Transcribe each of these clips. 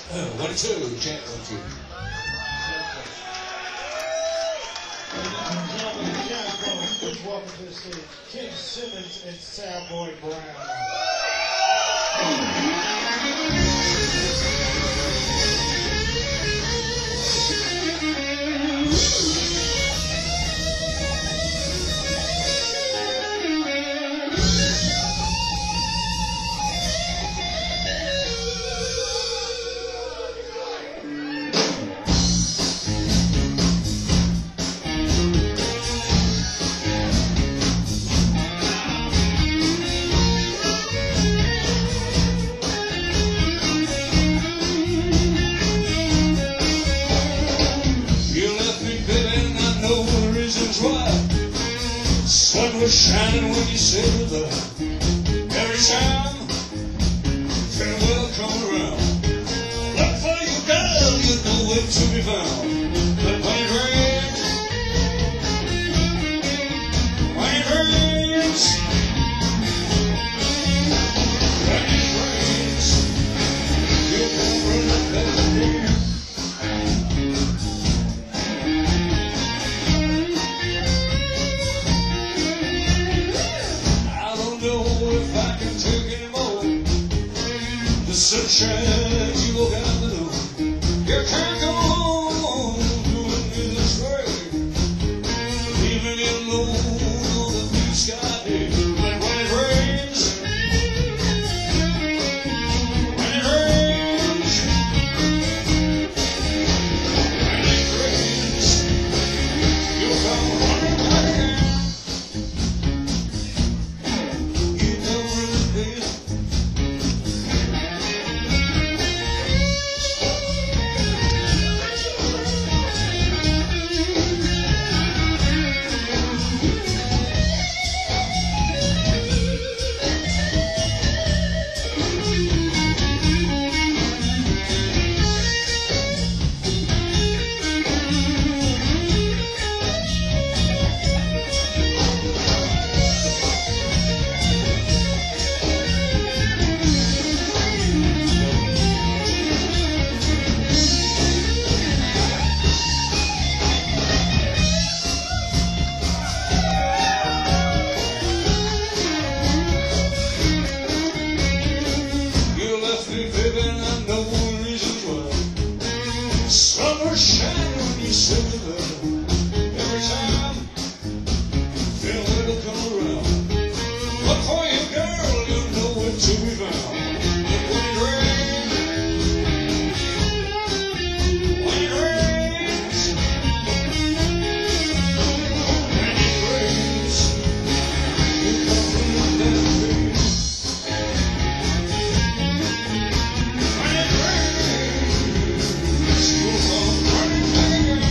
1, 2, check, 1, 2. Ladies and gentlemen, the Jazz please welcome to the stage Kim Simmons and Savoy Brown. Sun was shining when you said goodbye. Every time farewell come around, look for your girl, you know where to be found. But when it rains, when it rains, you come running back again. Sunshine, you got to know you can't go on doing it this way, leaving it alone on the blue sky day. But when it rains, when it rains, when it rains, you'll come running back again. You never really did. Summer shine when you said goodbye. Every time farewell come around, look for your girl, you know where to be found. But when it rains, when it rains, when it rains, you come running that way. When it rains, you'll come running back again.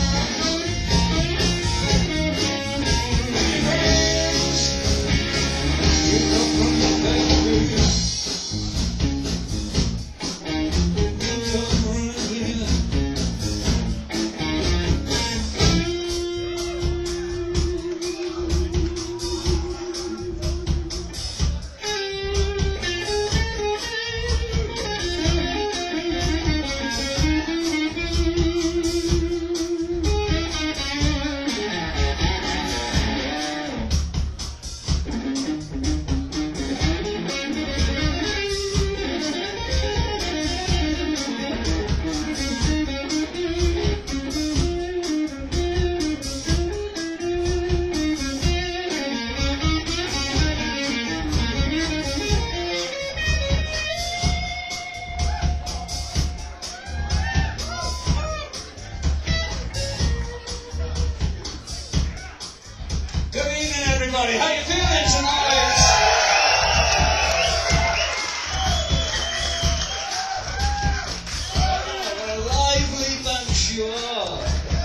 When it rains, you come running back again. You come running again. Good evening, everybody. How you feeling tonight? Oh, what a lively bunch you are.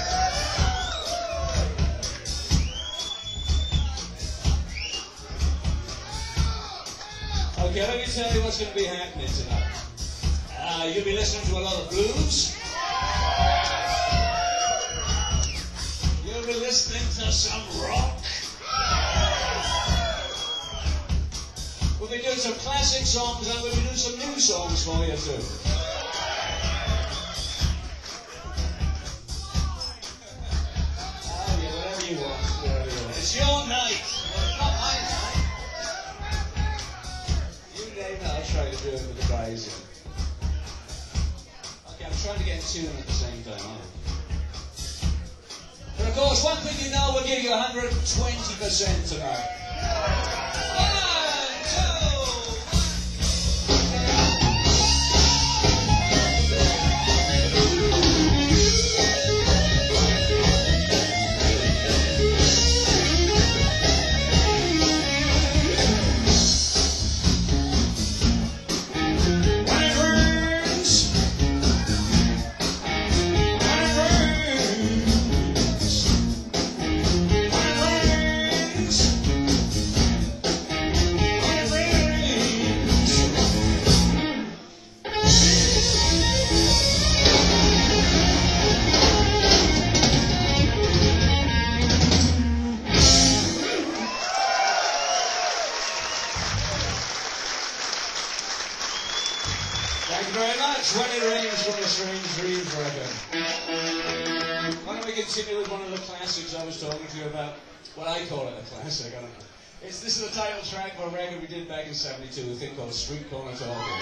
Okay, let me tell you what's going to be happening tonight. You'll be listening to a lot of blues. You'll be listening to some rock. We'll be doing some classic songs and we'll be doing some new songs for you too. crazy. Okay, I'm trying to get in tune at the same time. Aren't I? But of course, one thing you know, we'll give you 120% tonight. Thank you very much. When It Rains from the Strange Dreams record. Why don't we continue with one of the classics I was talking to you about? Well, I call it a classic, I don't know. This is the title track of a record we did back in '72, a thing called Street Corner Talking.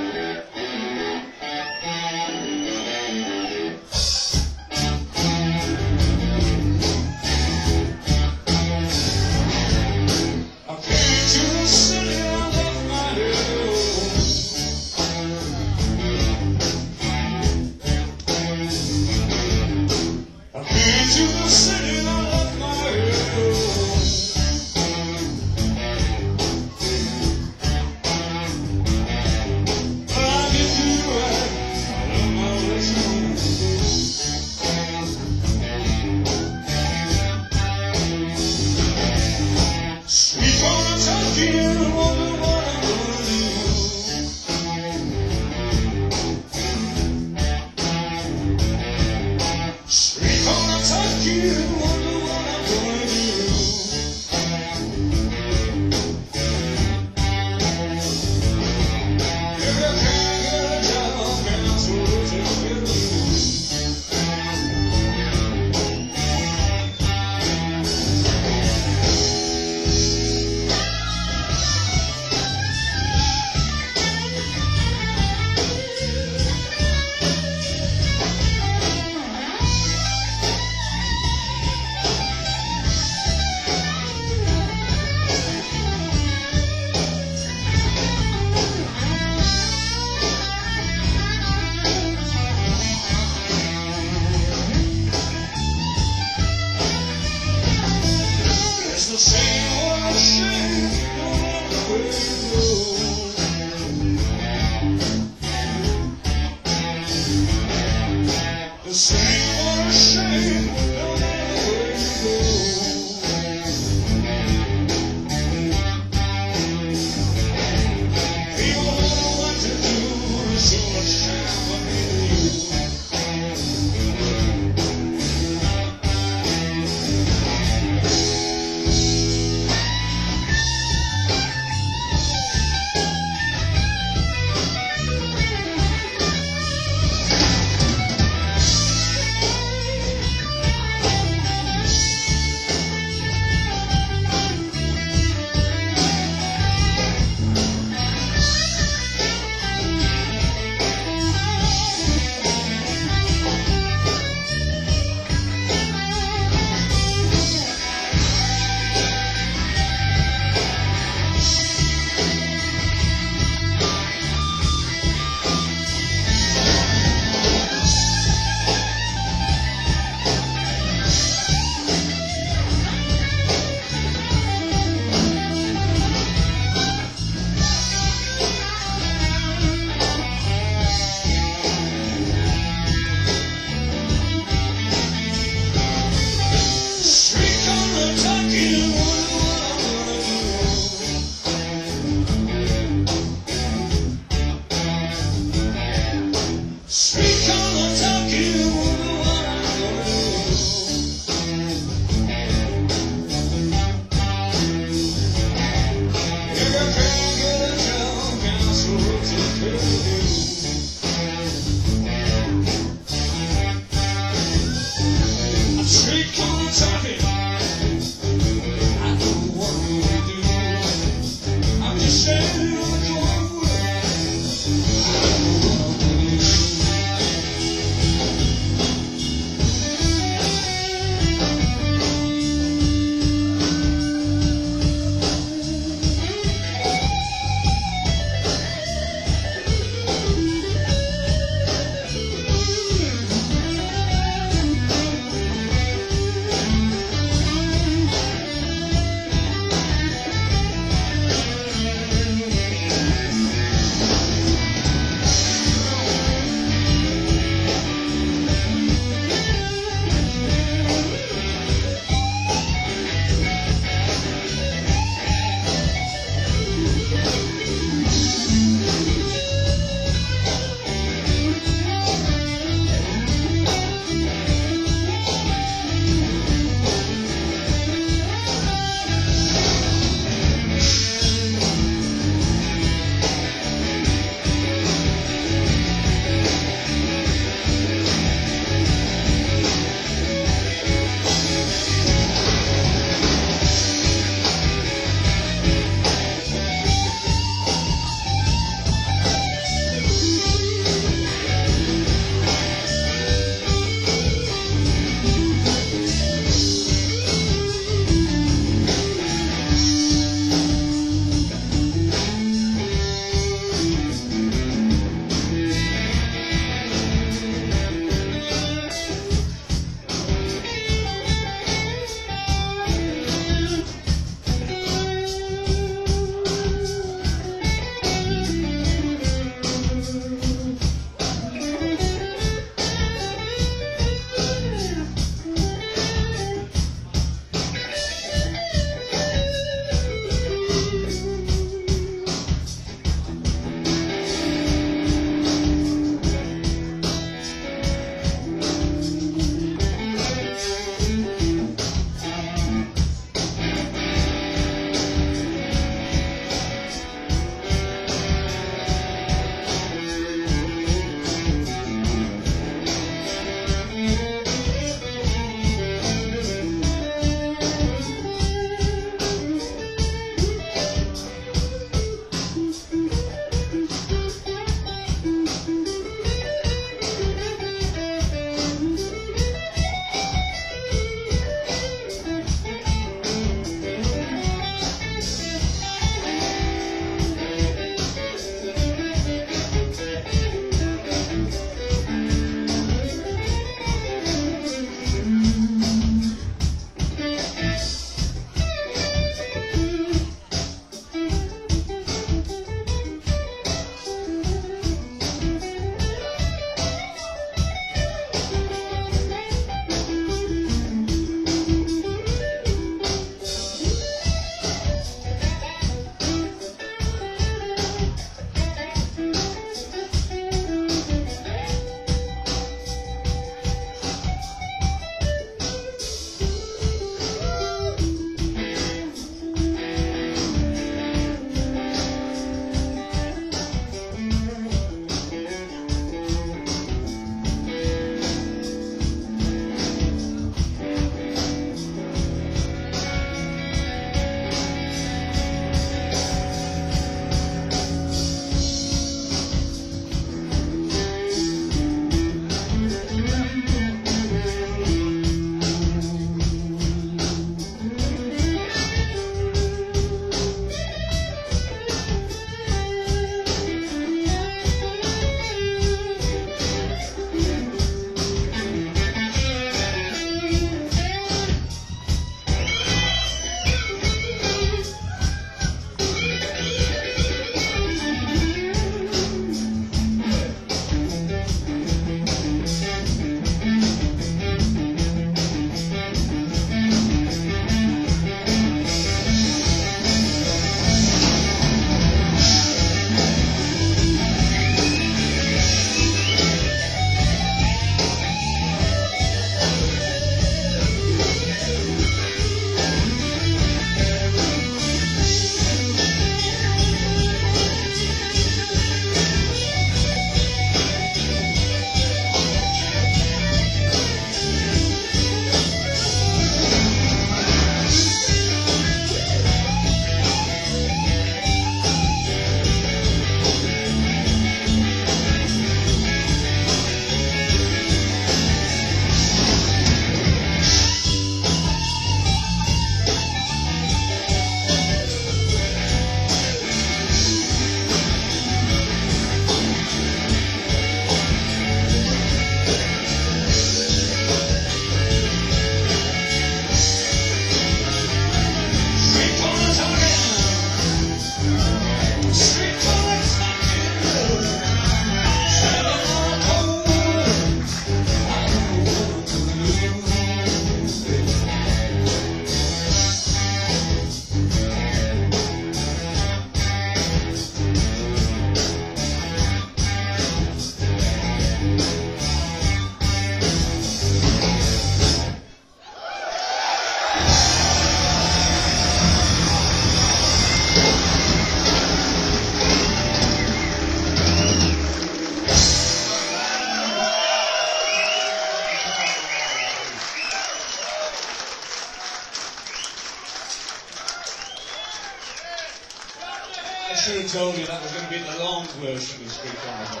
should have told you that was going to be the long version of Street Carnival.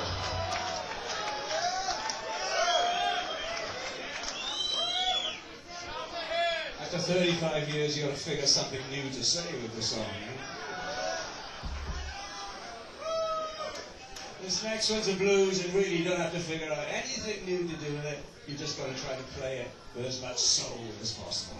After 35 years, you've got to figure something new to say with the song. This next one's a blues, and really you don't have to figure out anything new to do with it. You just got to try to play it with as much soul as possible.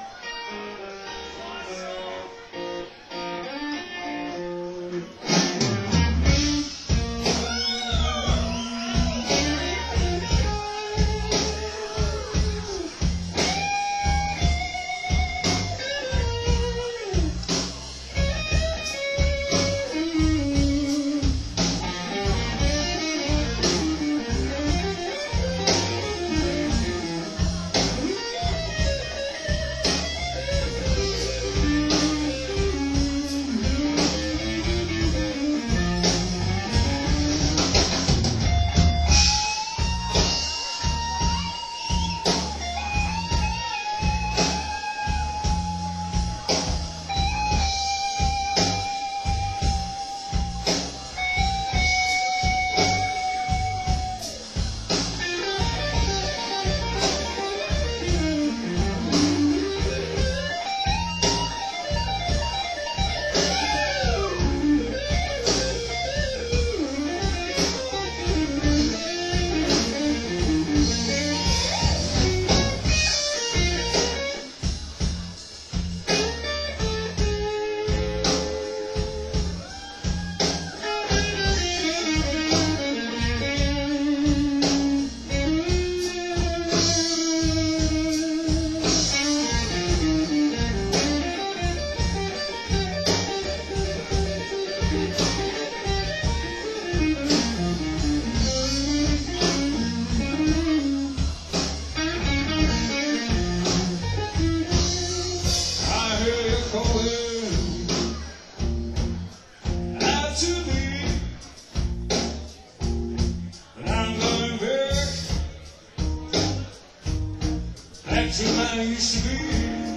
To where I used to be.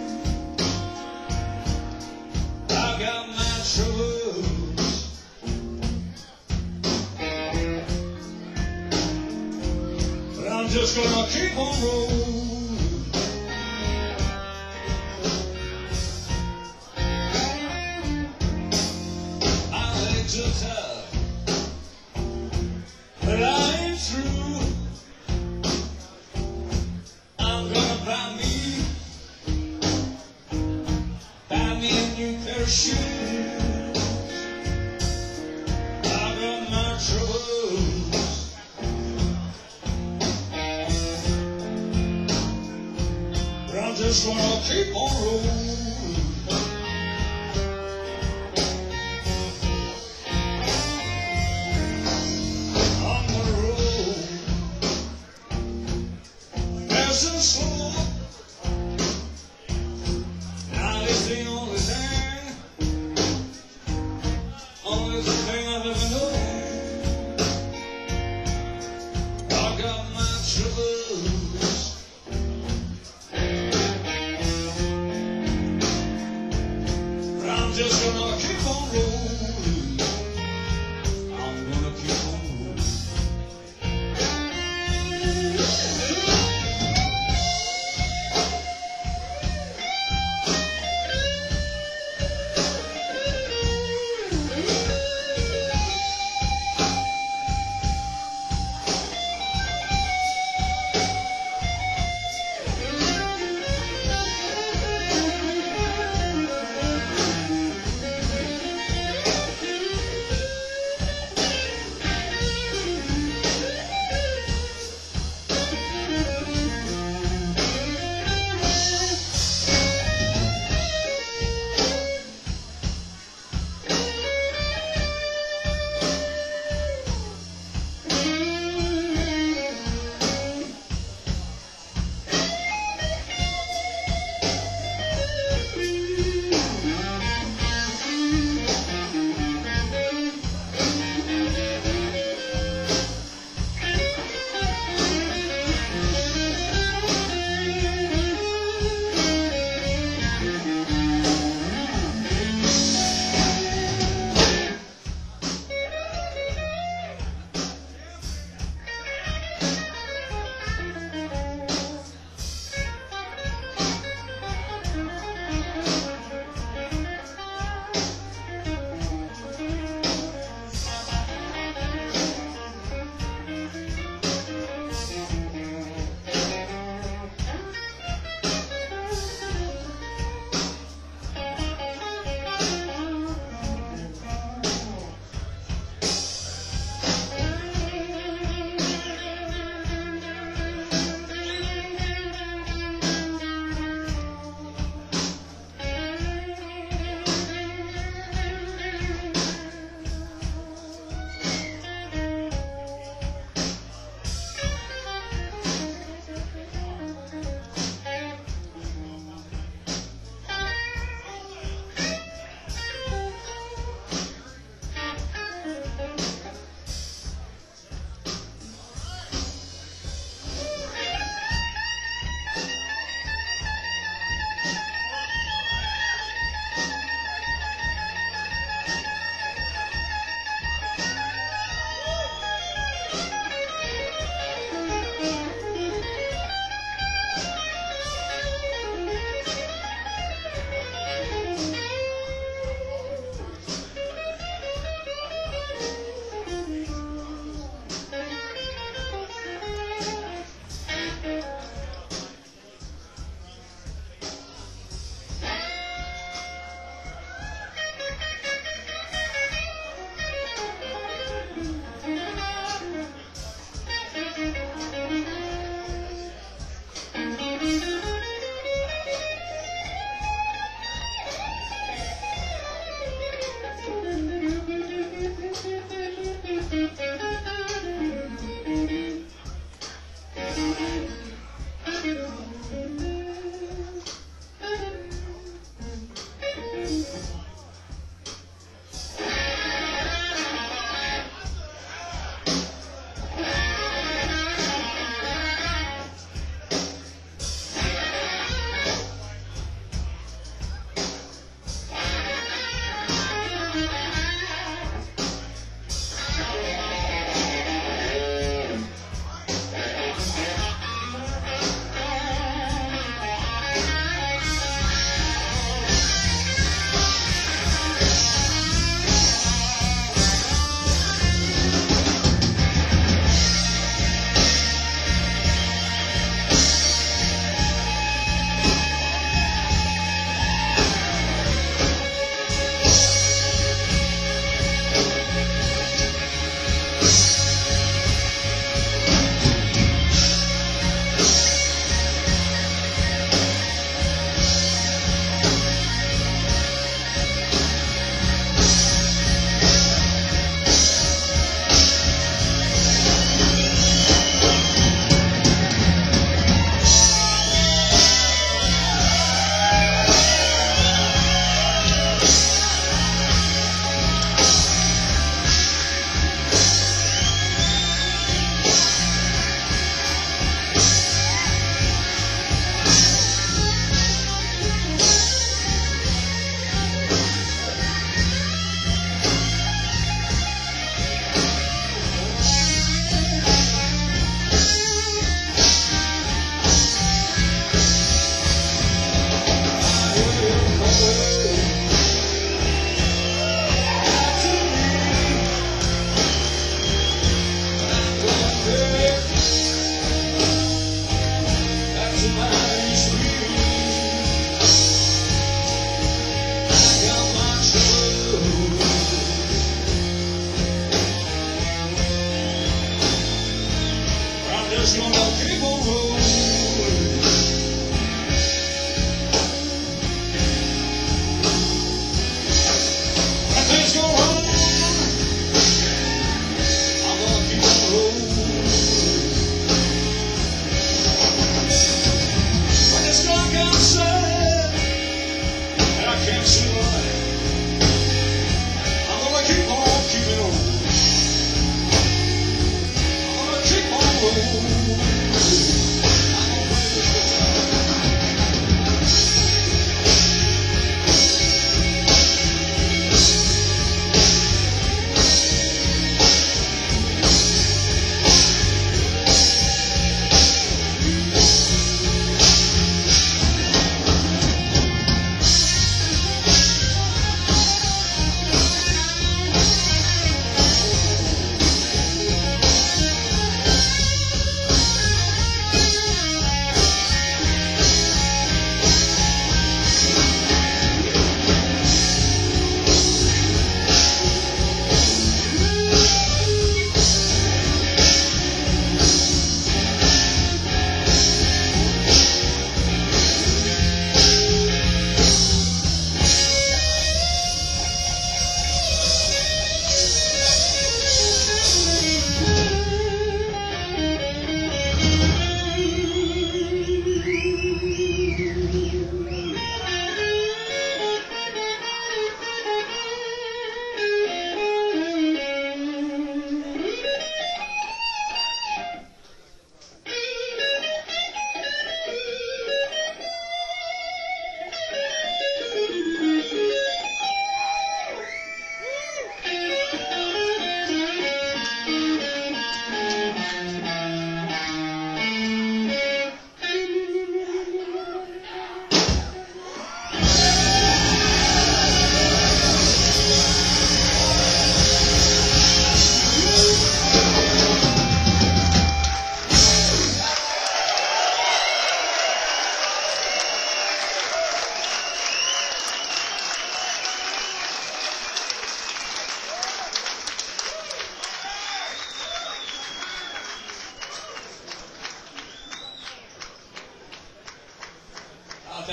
I got my troubles, but I'm just gonna keep on rolling. My legs are tough, but I ain't through. Shoes. I got my troubles, but I'm just gonna keep on rolling. I'm gonna roll, fast and slow. Now it's the only thing. Only the thing I've ever known. I got my troubles, but I'm just gonna keep on rolling. I'm gonna keep on rolling.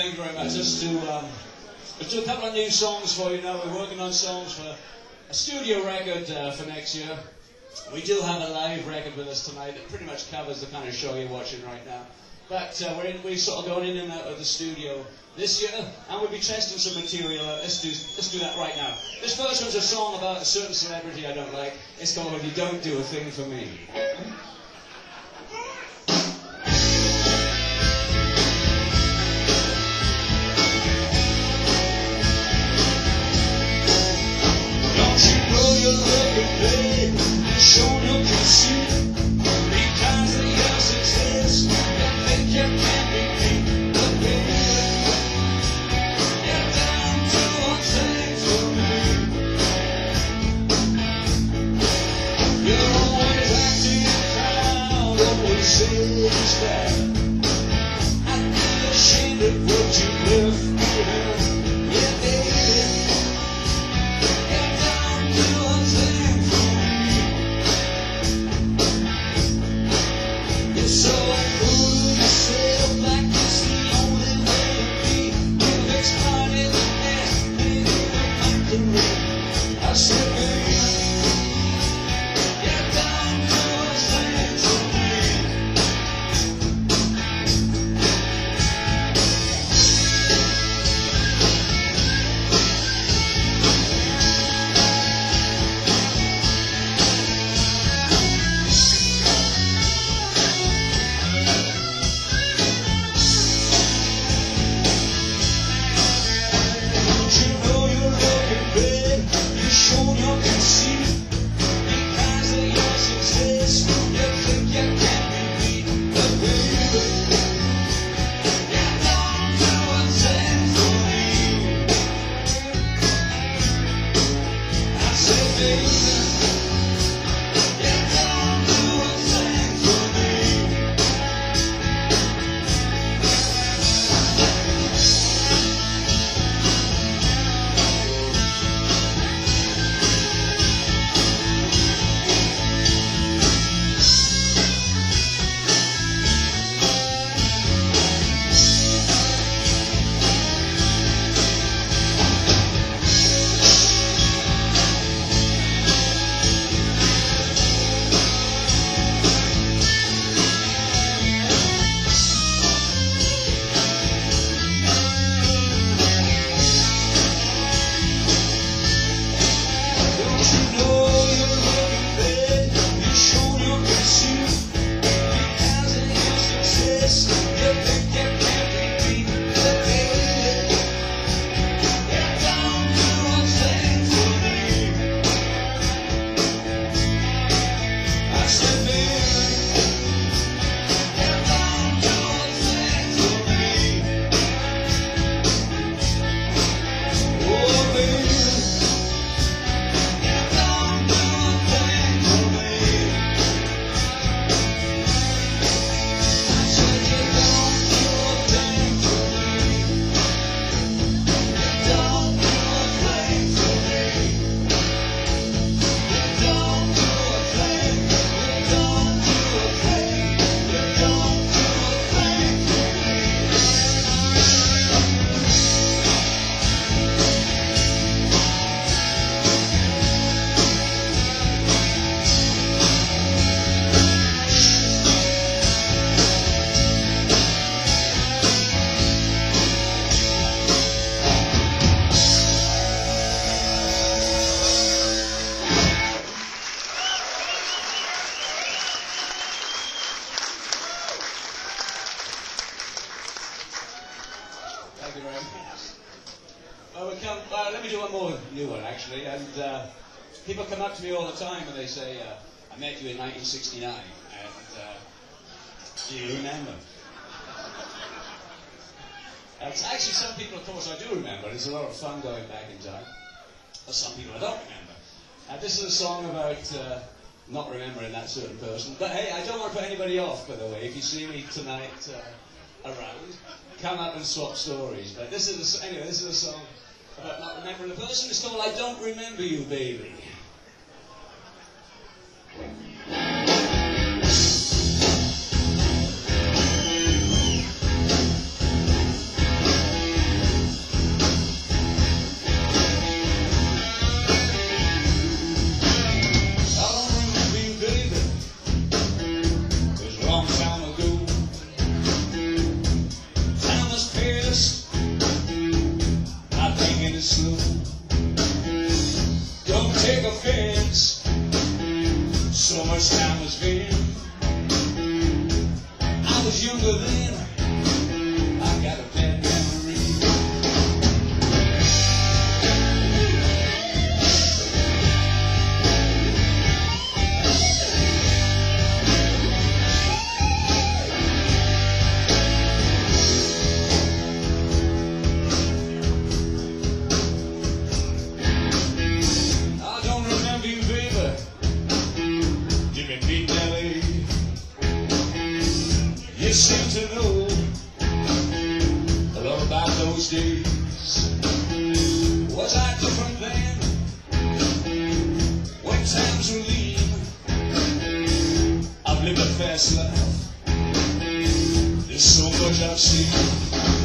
Thank you very much. Let's do a couple of new songs for you now. We're working on songs for a studio record for next year. We do have a live record with us tonight that pretty much covers the kind of show you're watching right now. But we're sort of going in and out of the studio this year, and we'll be testing some material. Let's do that right now. This first one's a song about a certain celebrity I don't like. It's called "You Don't Do a Thing for Me." Don't you know you're looking big? You sure you can see because of your success. You think you can be me, but baby, you don't do a thing for me. You're always acting proud, always satisfied. I feel ashamed of what you left behind. Yeah, baby, you don't do a thing for me. You're so full of yourself, like it's the only way to be. You've exploited the best thing I can read. I said, baby, you don't do a thing for me. Don't you know you're looking big? You sure you can see because of your success. You think you can be beat, but baby, you don't do a thing for me. I said, baby, you don't do a thing for me. Don't you know you're looking big? You sure you can see because of your success. You think you can be beat, but baby, you don't do a thing for me. I said, baby, you don't do a thing for me. Oh, baby, you don't do a thing for me. I said, you don't do a thing for me. You don't do a thing for me. You don't do a thing. You don't do a thing. You don't do a thing for Thank you very much. Let me do one more new one, actually. And people come up to me all the time and they say, I met you in 1969, and do you remember? It's actually, some people, of course, I do remember. It's a lot of fun going back in time. But some people I don't remember. This is a song about not remembering that certain person. But hey, I don't want to put anybody off, by the way. If you see me tonight around, come up and swap stories. But this is a song about not remembering a person. It's called "I Don't Remember You, Baby." those days. Was I different then? When times were lean, I've lived a fast life. There's so much I've seen.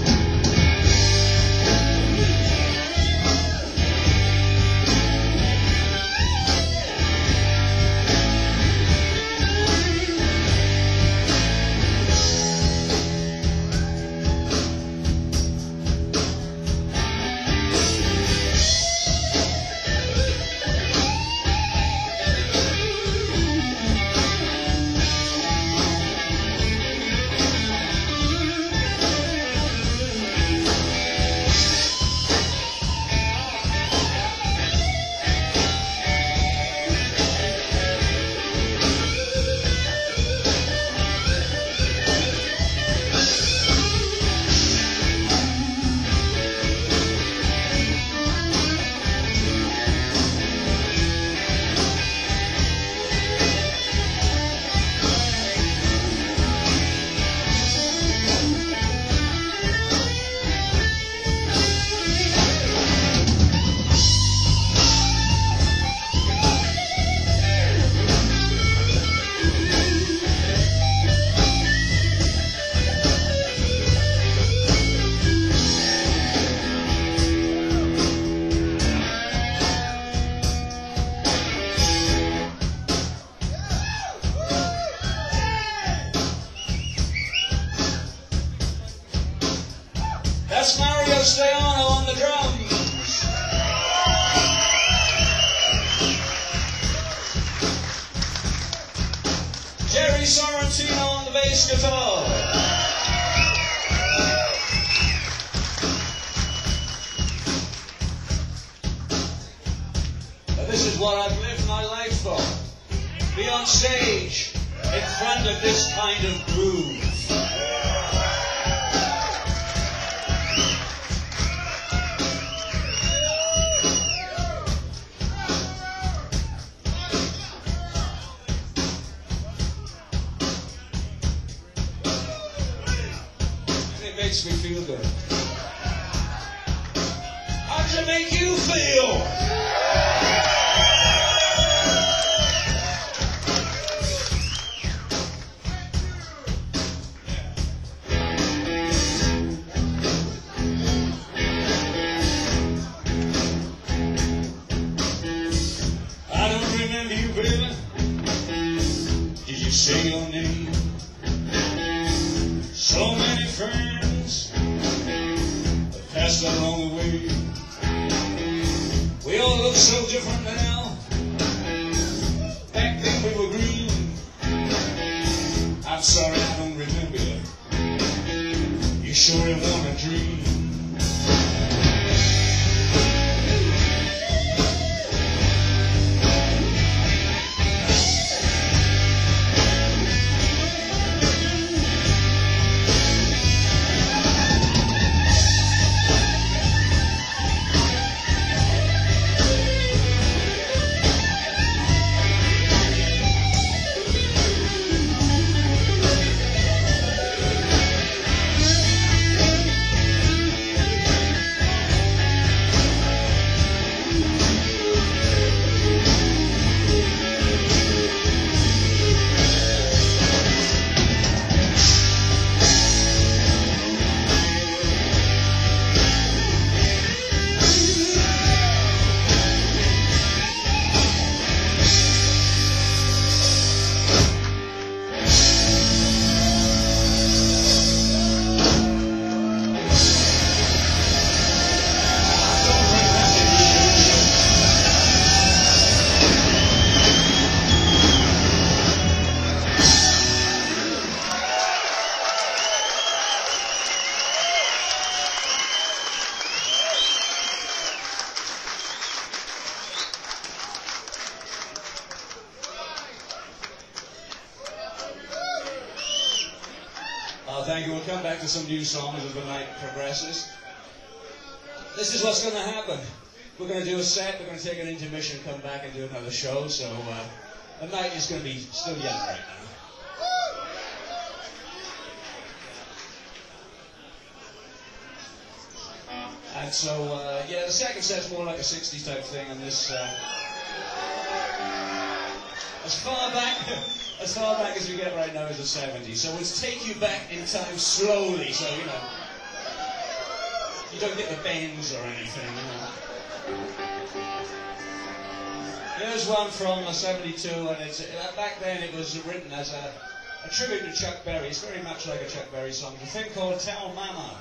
That's Mario Staiano on the drums. Jerry Sorrentino on the bass guitar. Now this is what I've lived my life for. Be on stage in front of this kind of groove. Makes me feel good. How does it make you feel? I don't remember you, baby. Did you say your name? So many friends passed along the way. We all look so different now. Back then we were green. I'm sorry I don't remember you. You sure want a dream. Thank you. We'll come back to some new songs as the night progresses. This is what's going to happen. We're going to do a set, we're going to take an intermission, come back and do another show. So the night is going to be still young right now. that. So, yeah, the second set's more like a 60s type thing, and this, as far back as we get right now is the 70s. So we'll take you back in time slowly, so, you know, you don't get the bends or anything, you know. Here's one from 72, and it's, back then it was written as a tribute to Chuck Berry. It's very much like a Chuck Berry song. It's a thing called Tell Mama.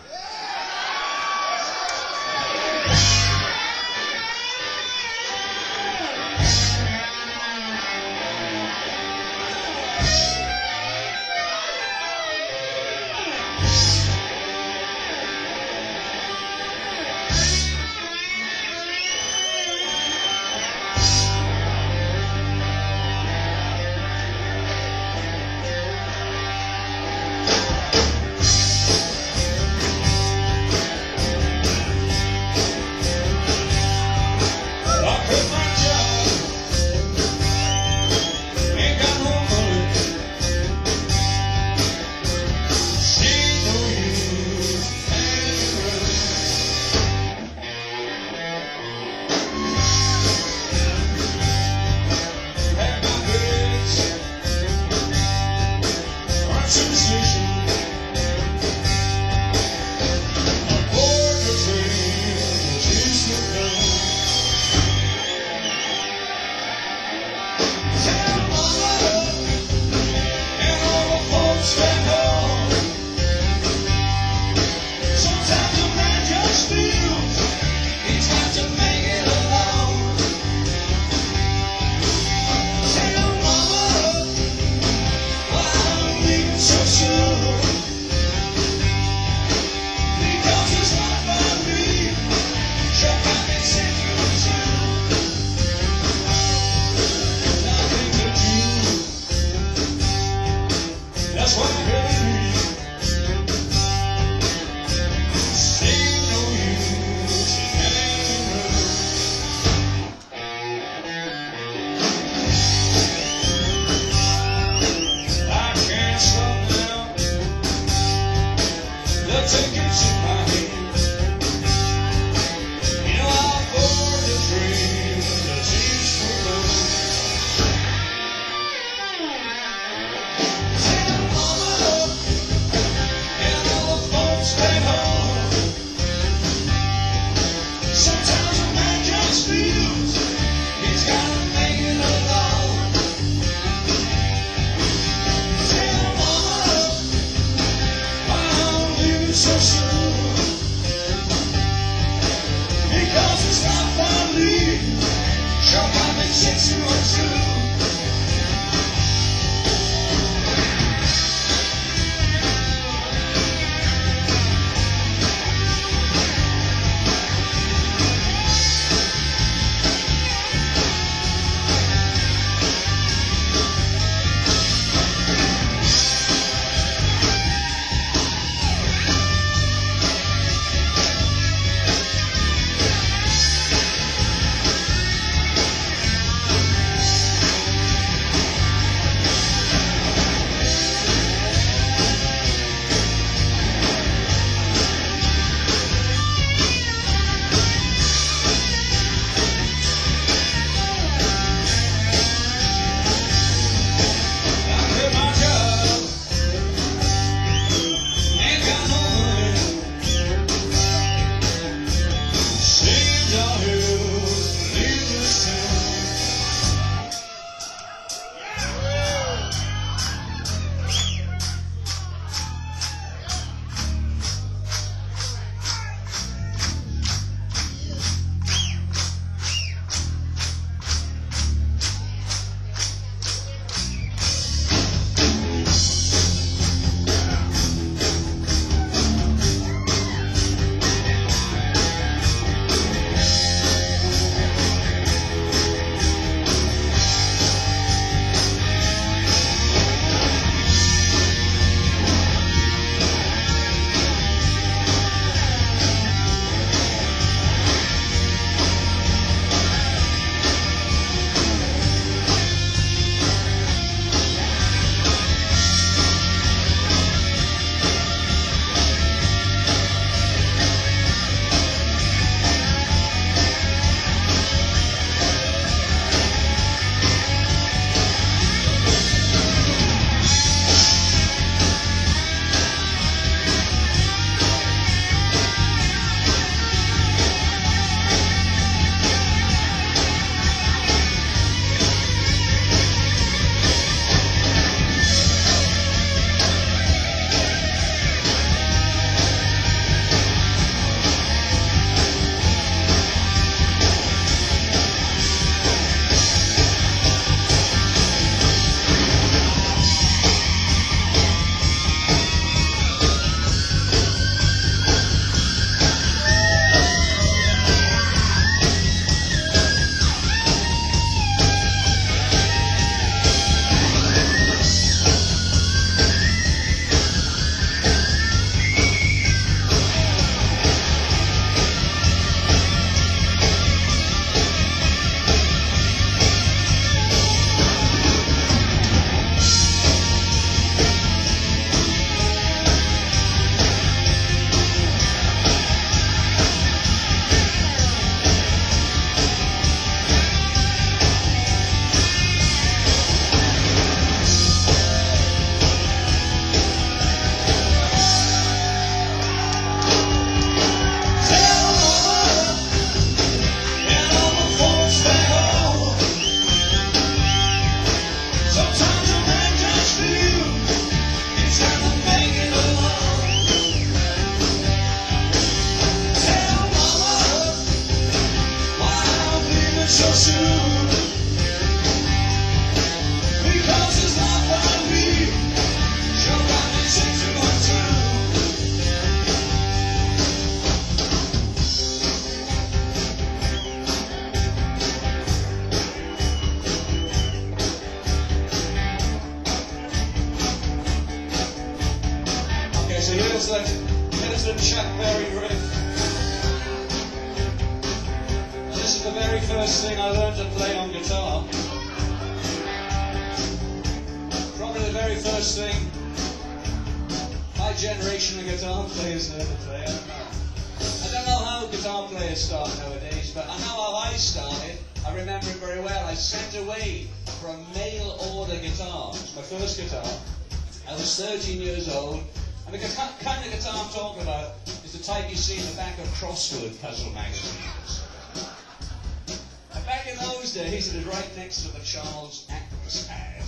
This is the very first thing I learned to play on guitar. Probably the very first thing my generation of guitar players learned to play. I don't know how guitar players start nowadays, but how I started, I remember it very well. I sent away for a mail order guitar. It was my first guitar. I was 13 years old, and the kind of guitar I'm talking about is the type you see in the back of crossword puzzle magazines. And back in those days, it was right next to the Charles Atlas ad.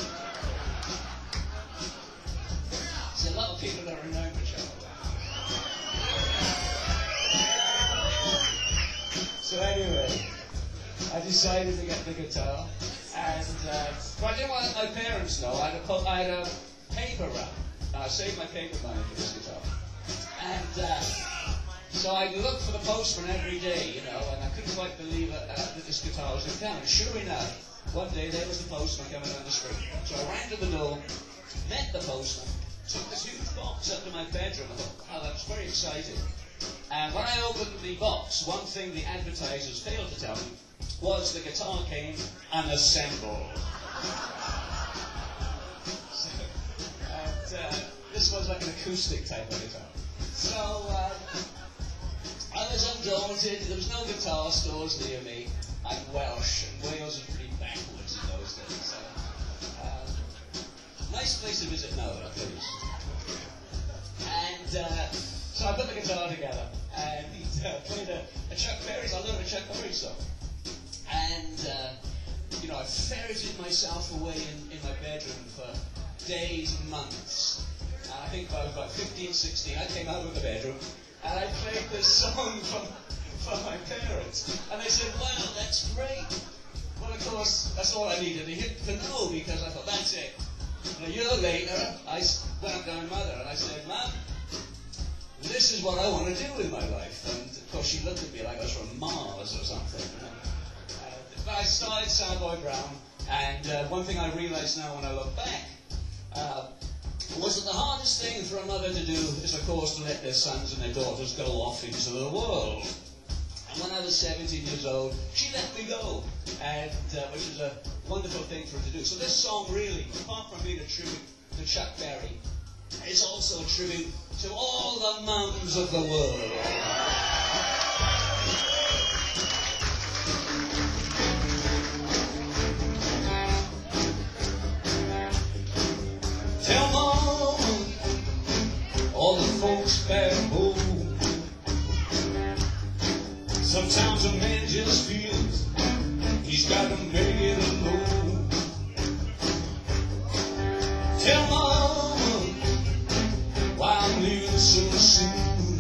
There's a lot of people that remember Charles Atlas. So anyway, I decided to get the guitar, and well, I didn't want to let my parents know. I had a paper round. I saved my paper money for this guitar, and so I looked for the postman every day, you know, and I couldn't quite believe that this guitar was in town. And sure enough, one day there was the postman coming down the street. So I ran to the door, met the postman, took this huge box up to my bedroom. I thought, wow, that's very exciting. And when I opened the box, one thing the advertisers failed to tell me was the guitar came unassembled. This was like an acoustic type of guitar. So I was undaunted. There was no guitar stores near me. I'm Welsh, and Wales was pretty backwards in those days. So, nice place to visit now, that place. And so I put the guitar together and played a Chuck Berry. I learned a Chuck Berry song. And you know, I ferreted myself away in my bedroom for days and months. And I think I was about 15, 16. I came out of the bedroom and I played this song for my parents. And they said, wow, that's great. Well, of course, that's all I needed to know, because I thought, that's it. And a year later, I went up to my mother and I said, Mum, this is what I want to do with my life. And of course, she looked at me like I was from Mars or something. You know? But I started Cowboy Brown, and one thing I realized now when I look back was that the hardest thing for a mother to do is, of course, to let their sons and their daughters go off into the world. And when I was 17 years old, she let me go, and which was a wonderful thing for her to do. So this song really, apart from being a tribute to Chuck Berry, is also a tribute to all the mums of the world. Tell Mom, all the folks back home, sometimes a man just feels he's got to make it alone. Tell Mom why I'm leaving so soon,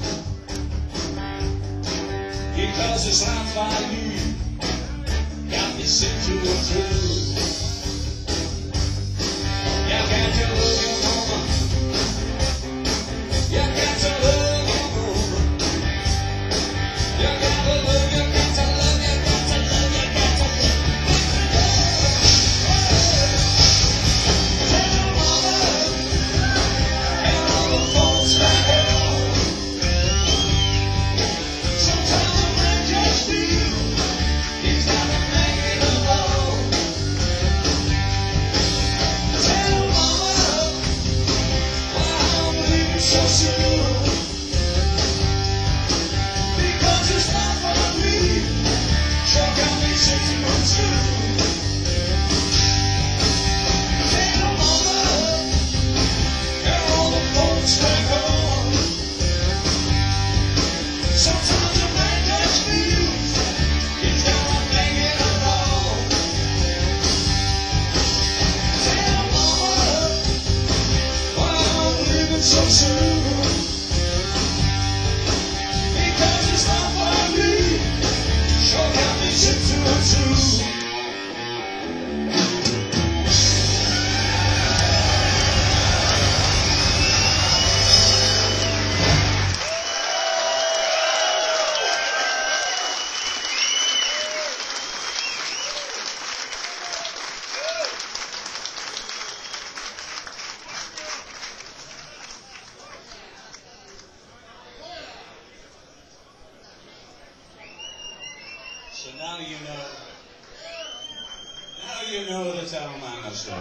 because this life I live got me sent to a tomb. You got to love your mama. You got to love your mama. You got to love, you got to love, you got to love, you got to love. Tell mama and all the folks back home, sometimes a man just feels he's got to make it alone. So now you know. Now you know the town man story.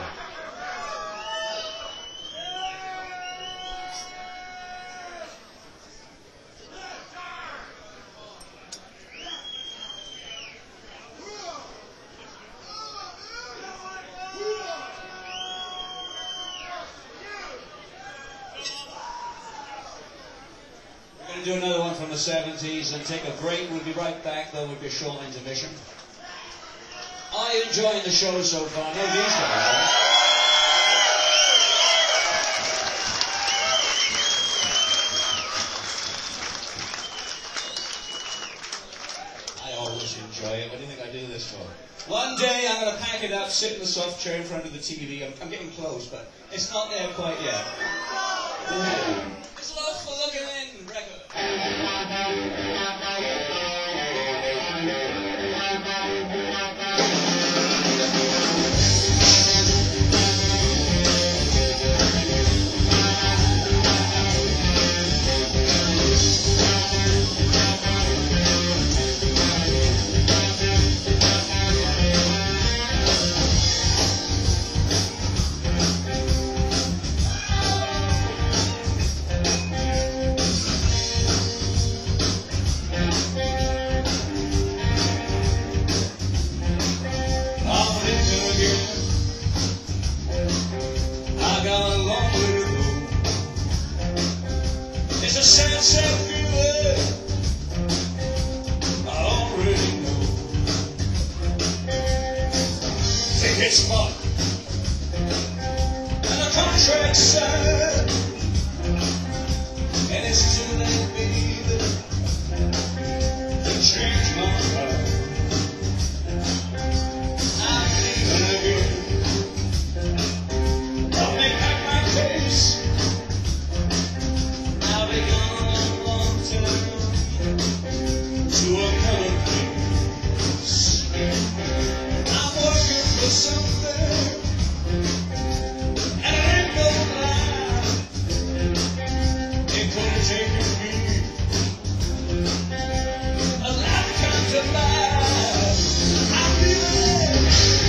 We're going to do another one from the 70s and take a break. We'll be right back, though, with a short intermission. Are you enjoying the show so far? No, these guys, I always enjoy it. What do you think I do this for? One day I'm going to pack it up, sit in the soft chair in front of the TV. I'm getting close, but it's not there quite yet. It's Love for Looking In record. It's a sad, sad feeling. I already know. Think it's fun, and the contract's signed, and it's too late, baby, to change my mind. I'm leaving again. I'll make back my case. I'll be gone a long time to another place. I'm working for something, and it ain't no lie. It could have taken me a lifetime to buy. I'll be there.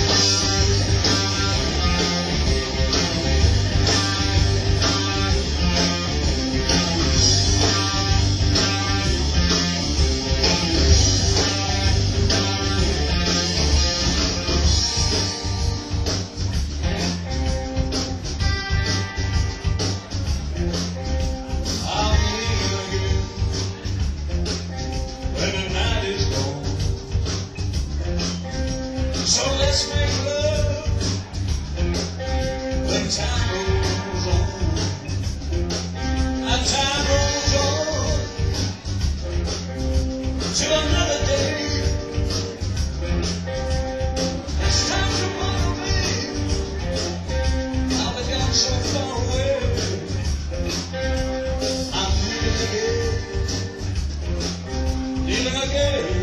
So let's make love when time rolls on. And time rolls on to another day. It's time to run away. I'll be gone so far away. I'm leaving again.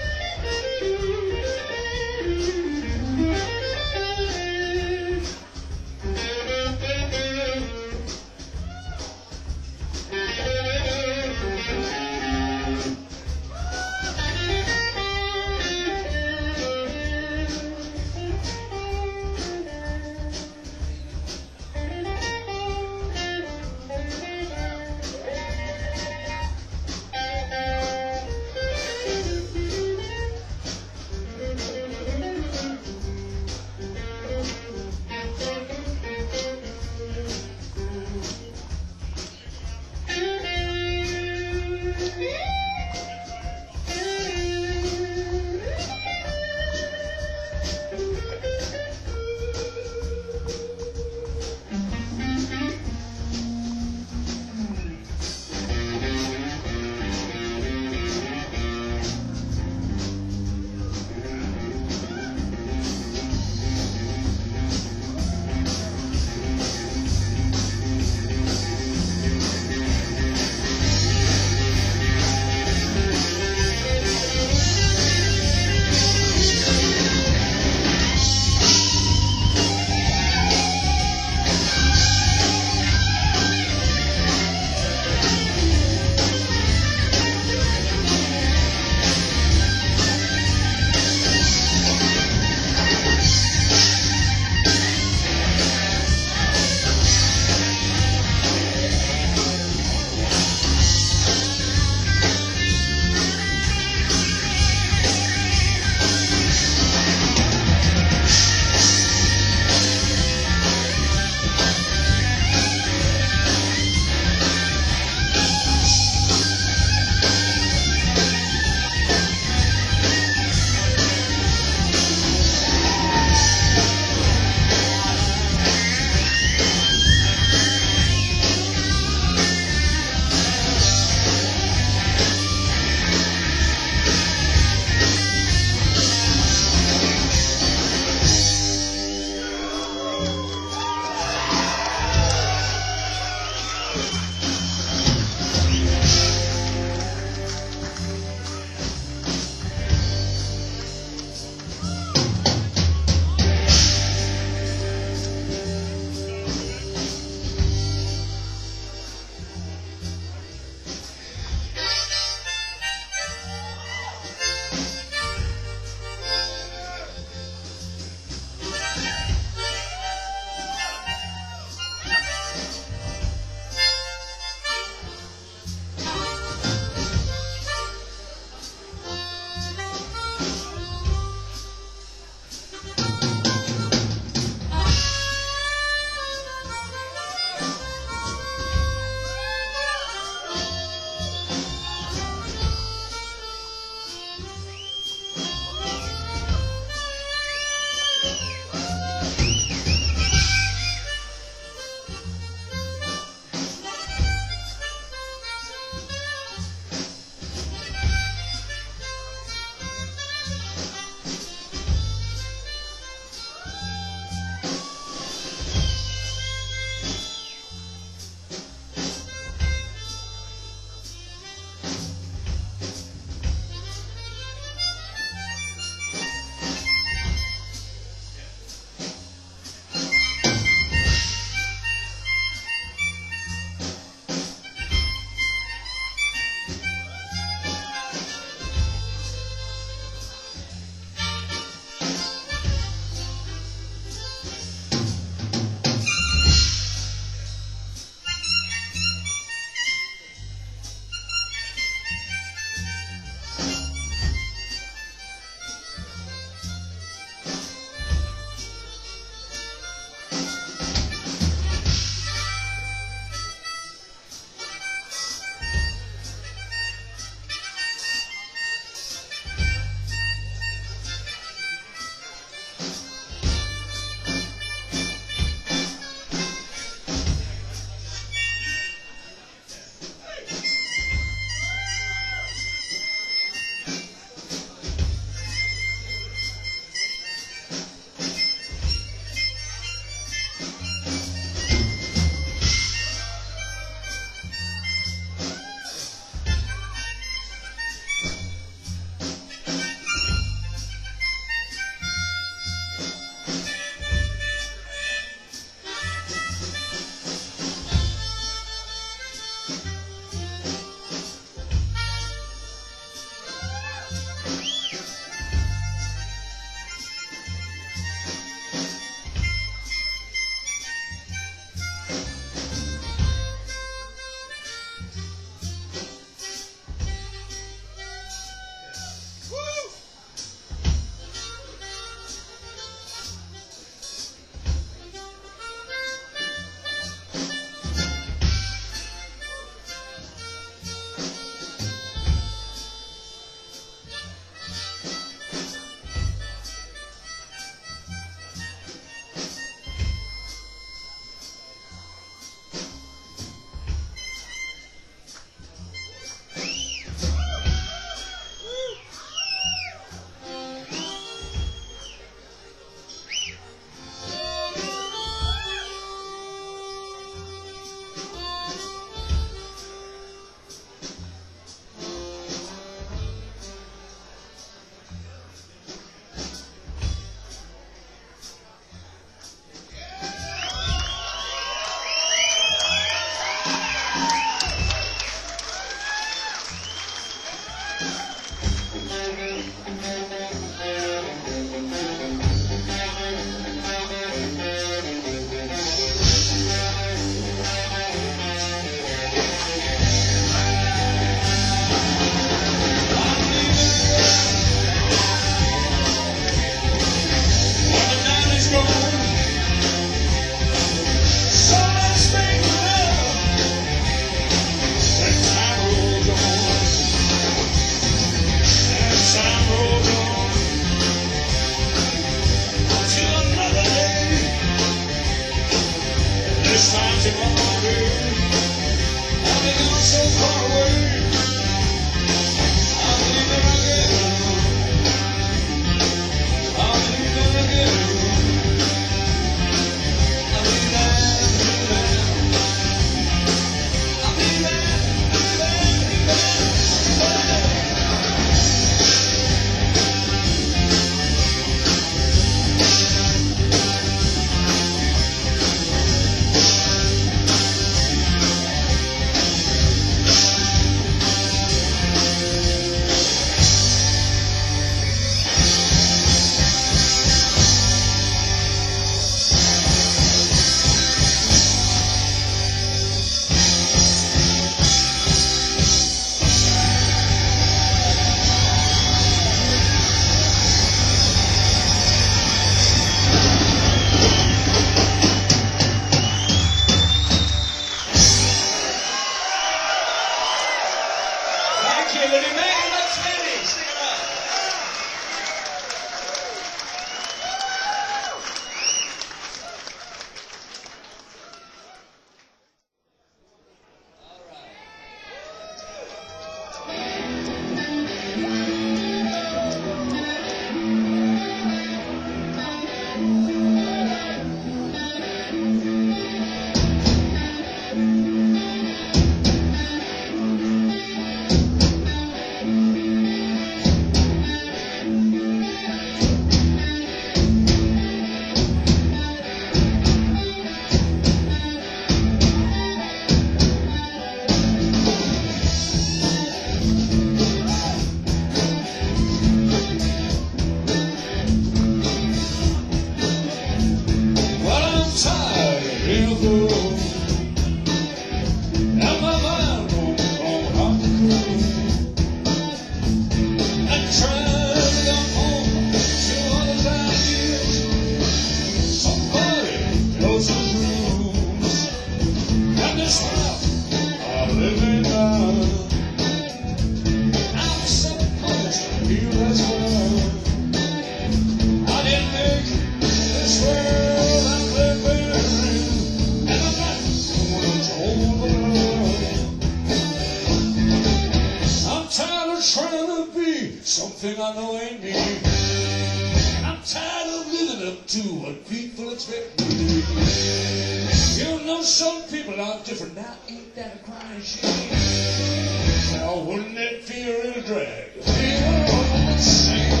living up to what people expect. You know some people are different. Now ain't that a crying shame? Now wouldn't that be a real drag? They were all the same.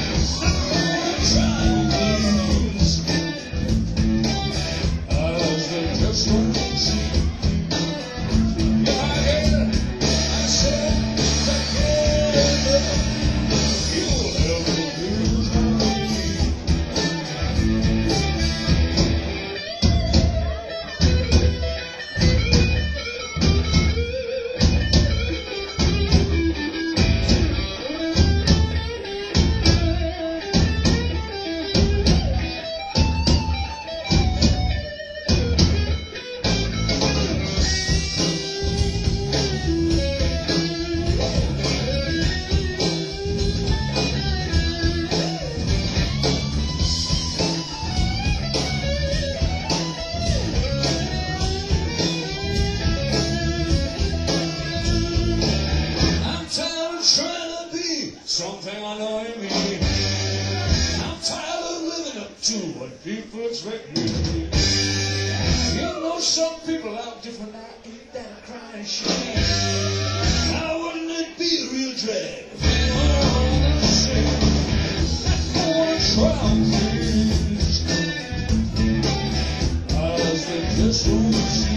Blues. As they just won't see. In my head, I said together, you'll never lose my way. Something I know you mean. I'm tired of living up to what people expect me to be. You know some people are different. Now ain't that a crying shame? Now wouldn't it be a real drag if they were all the same? Let no one try things as they just won't see.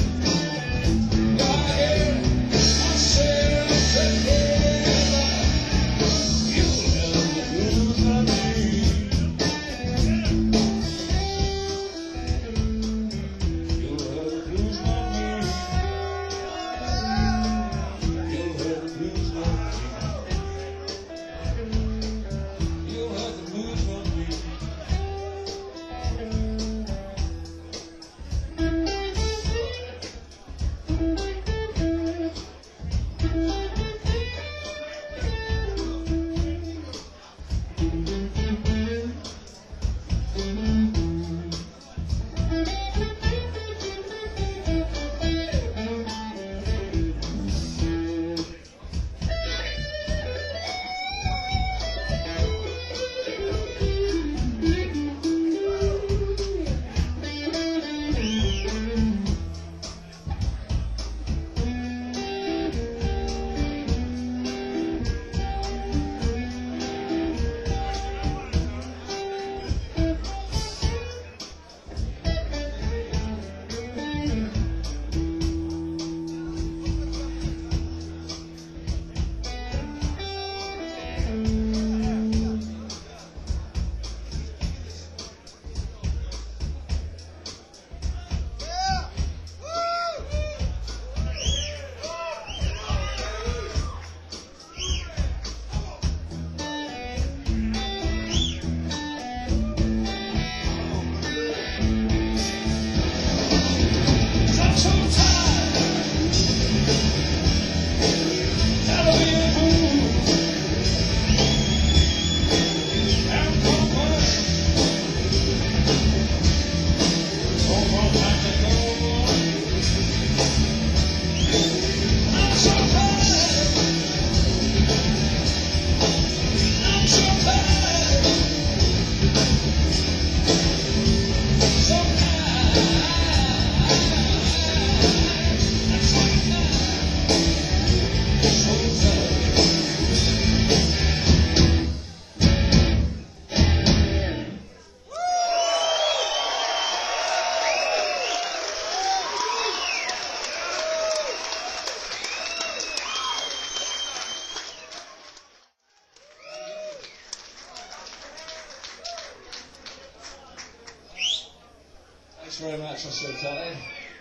Thanks very much, I'm so tired.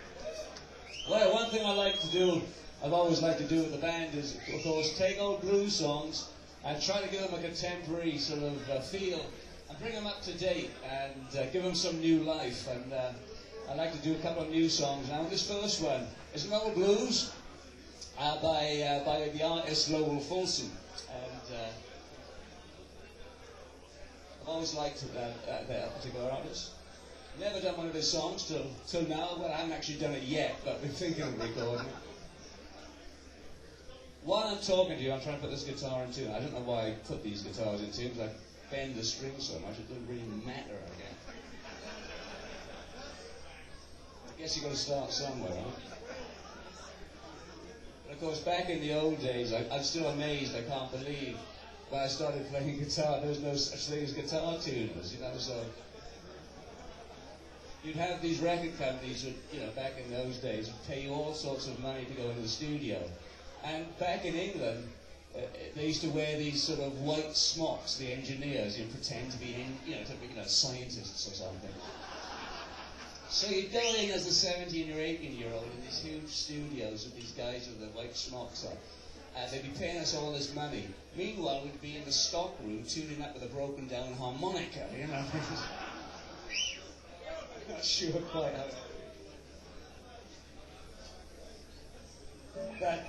Well, one thing I like to do, I've always liked to do with the band is, of course, take old blues songs and try to give them a contemporary sort of feel and bring them up to date and give them some new life. And I like to do a couple of new songs now. This first one is an old blues by the artist Lowell Fulson. And I've always liked that particular artist. Never done one of his songs till now. Well, I haven't actually done it yet, but I've been thinking of recording it. While I'm talking to you, I'm trying to put this guitar in tune. I don't know why I put these guitars in tune, because bend the string so much, it doesn't really matter, I guess. I guess you've got to start somewhere, right? But of course, back in the old days, I'm still amazed, I can't believe, when I started playing guitar, there was no such thing as guitar tuners, you know, so you'd have these record companies that, you know, back in those days, would pay you all sorts of money to go into the studio. And back in England, they used to wear these sort of white smocks, the engineers, and pretend to be, scientists or something. So you'd go in as a 17 or 18-year-old in these huge studios with these guys with the white smocks on. And they'd be paying us all this money. Meanwhile, we'd be in the stock room tuning up with a broken down harmonica, you know. I'm not sure quite how. But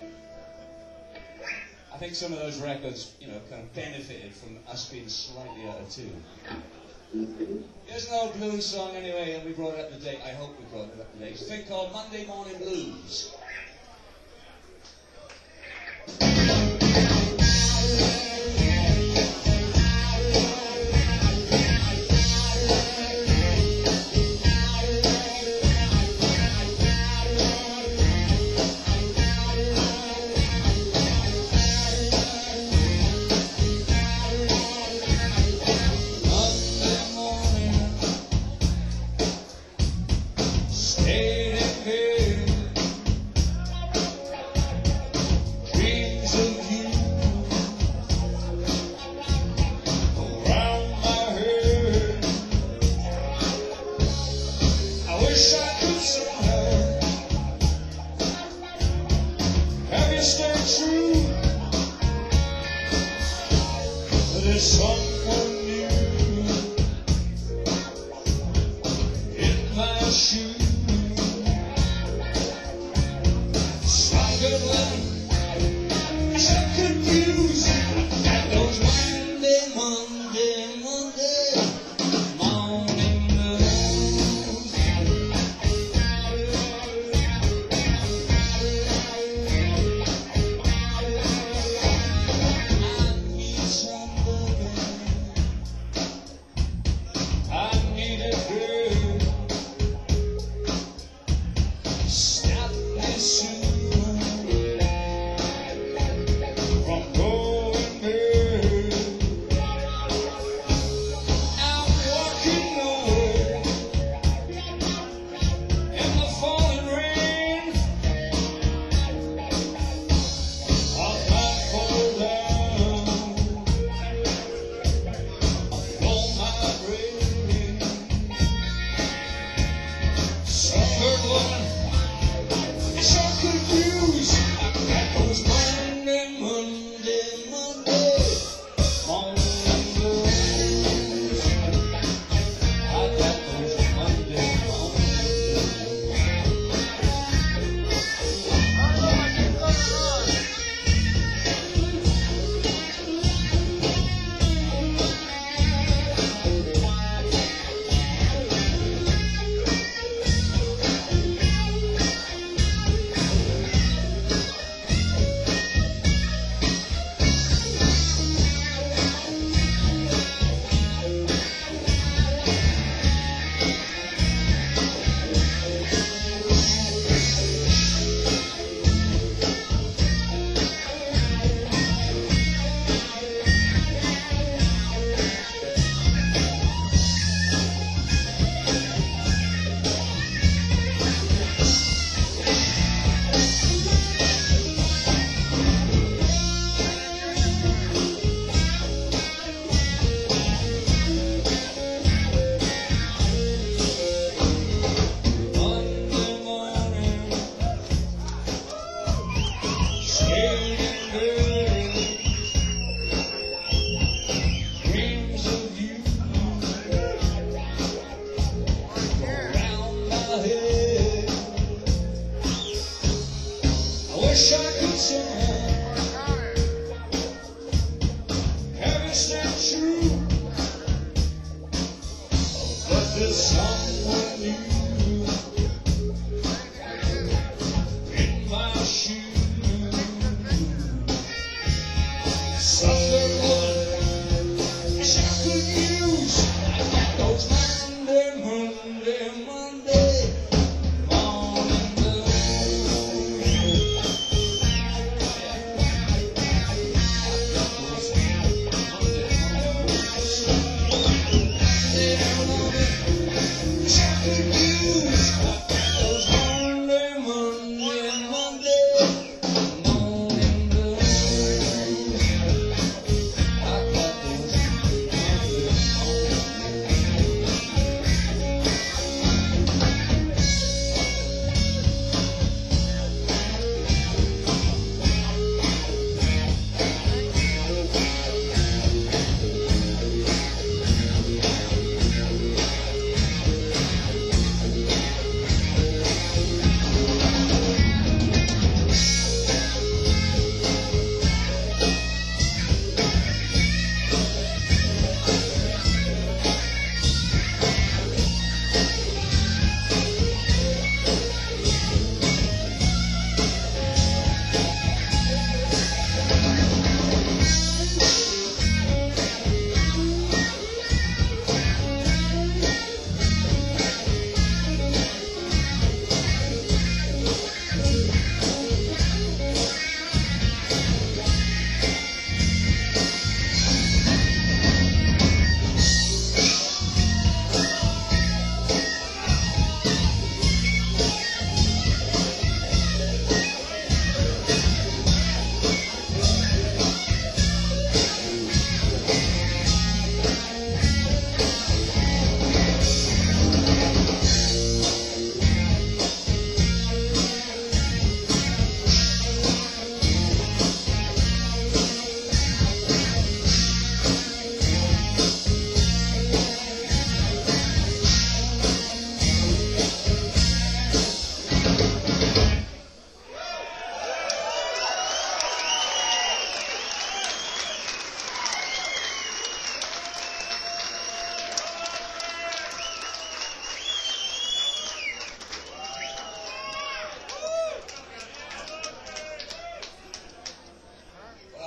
I think some of those records, you know, kind of benefited from us being slightly out of tune. Here's an old blues song anyway, and we brought it up to date. I hope we brought it up to date. It's a thing called Monday Morning Blues.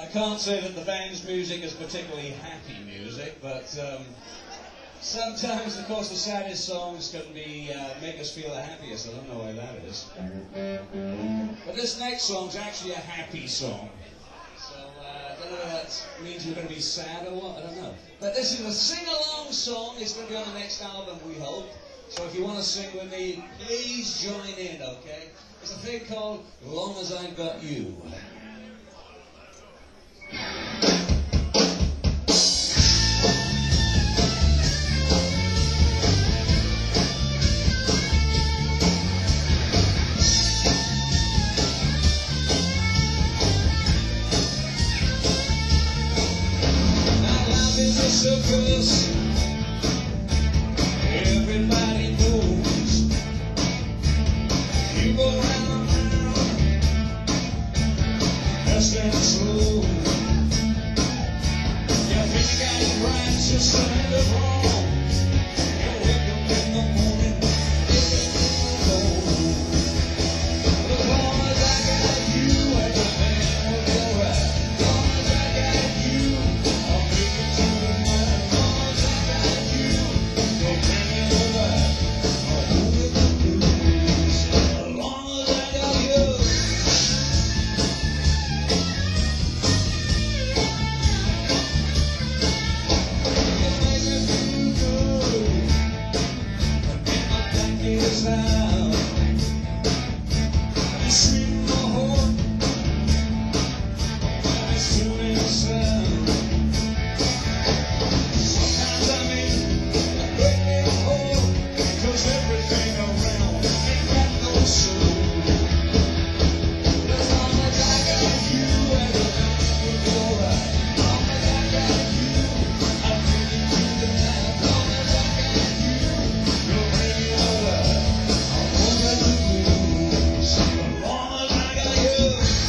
can't say that the band's music is particularly happy music, but sometimes, of course, the saddest songs can be make us feel the happiest. I don't know why that is. But this next song's actually a happy song. So I don't know if that means you're going to be sad or what. I don't know. But this is a sing-along song. It's going to be on the next album, we hope. So if you want to sing with me, please join in, okay? It's a thing called Long As I've Got You. Circus, everybody knows. You go round and round, fast and slow. You think you got it right, just stand it wrong. You wake up in the morning, everything goes. As long as I got you, everything will be alright. As long as I got you, I'll make it to the night. As long as I got you, don't bring me no light. I'll hold it the blues. As long as I got you. You make me feel good. Get my blankets out. You sweeten my heart. And it's tuning sound. Sometimes I'm in a great big hole, 'cause everything around ain't got no soul. As long as I got you, everything will be alright. As long as I got you, I'll bring it to the night. As long as I got you, you'll bring it alright. I'll hold it the blues. As long as I got you.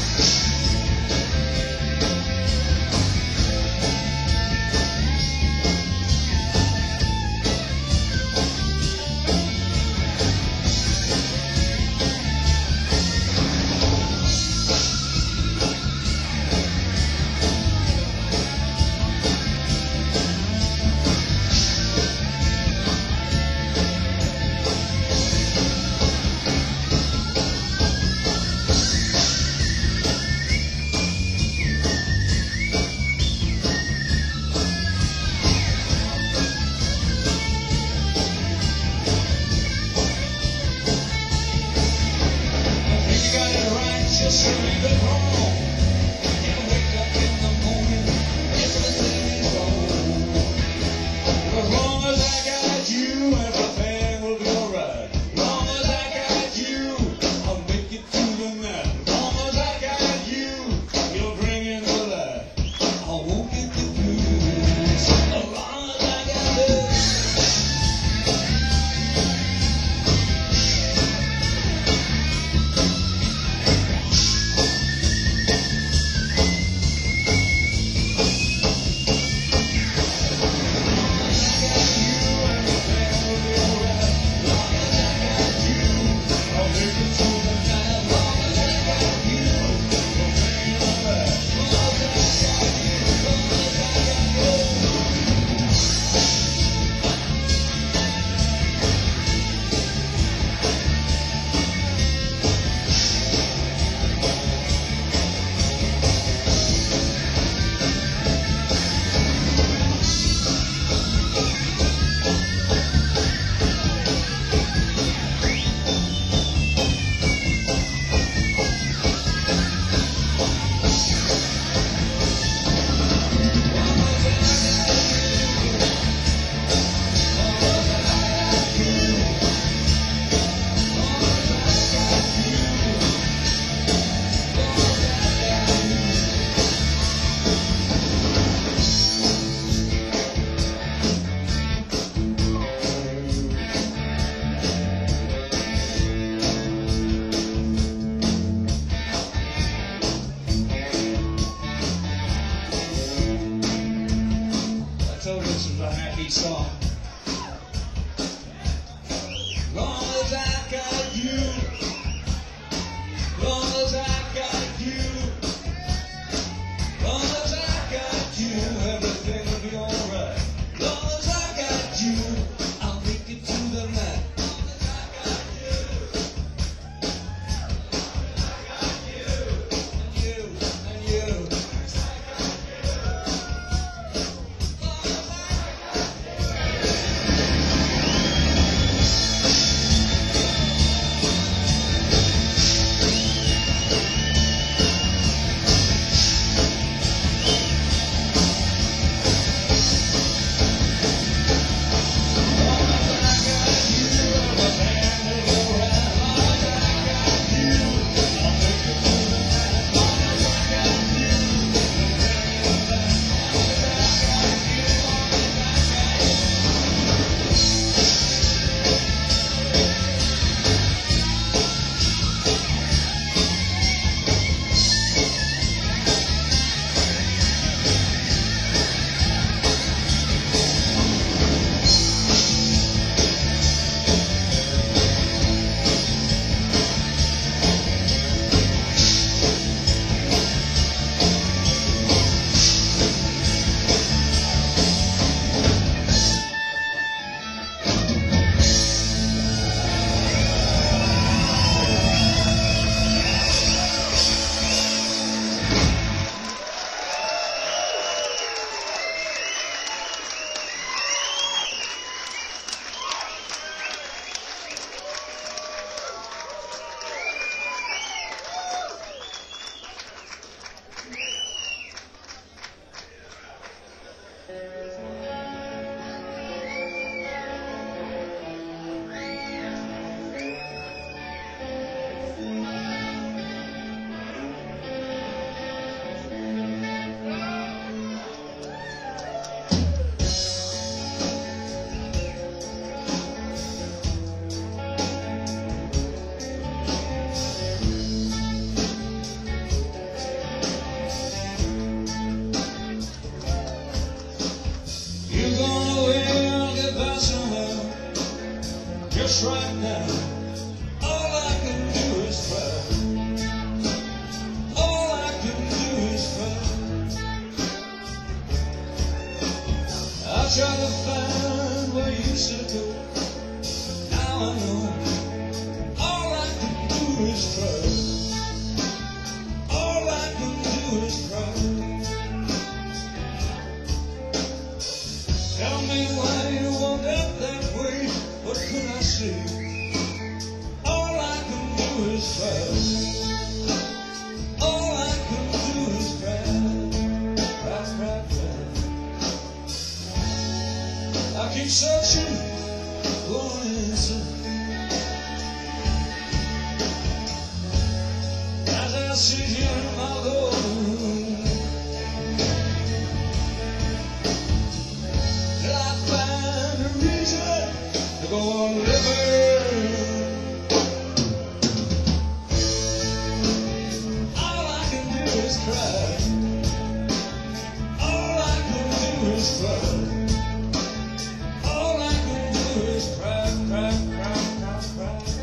If you got it right, just leave it wrong. You wake up in the morning, everything is wrong. As long as I got you, everything will be alright. As long as I got you, I'll make it through the night. As long as I got you, you'll bring in the light. I won't get the blues. As long as I got you. just right now. All I can do is cry. All I can do is cry. I try to find where you should go. Now I know. All I can do is cry. All I can do is cry. Tell me why you woke up that way. What could I say? All I can do is cry. All I can do is cry. Cry, cry, cry. I keep searching for an answer. As I sit here in my lonely room, till I find a reason to go on living. All I can do is cry. All I can do is cry. All I can do is cry, cry, cry, cry, cry, cry.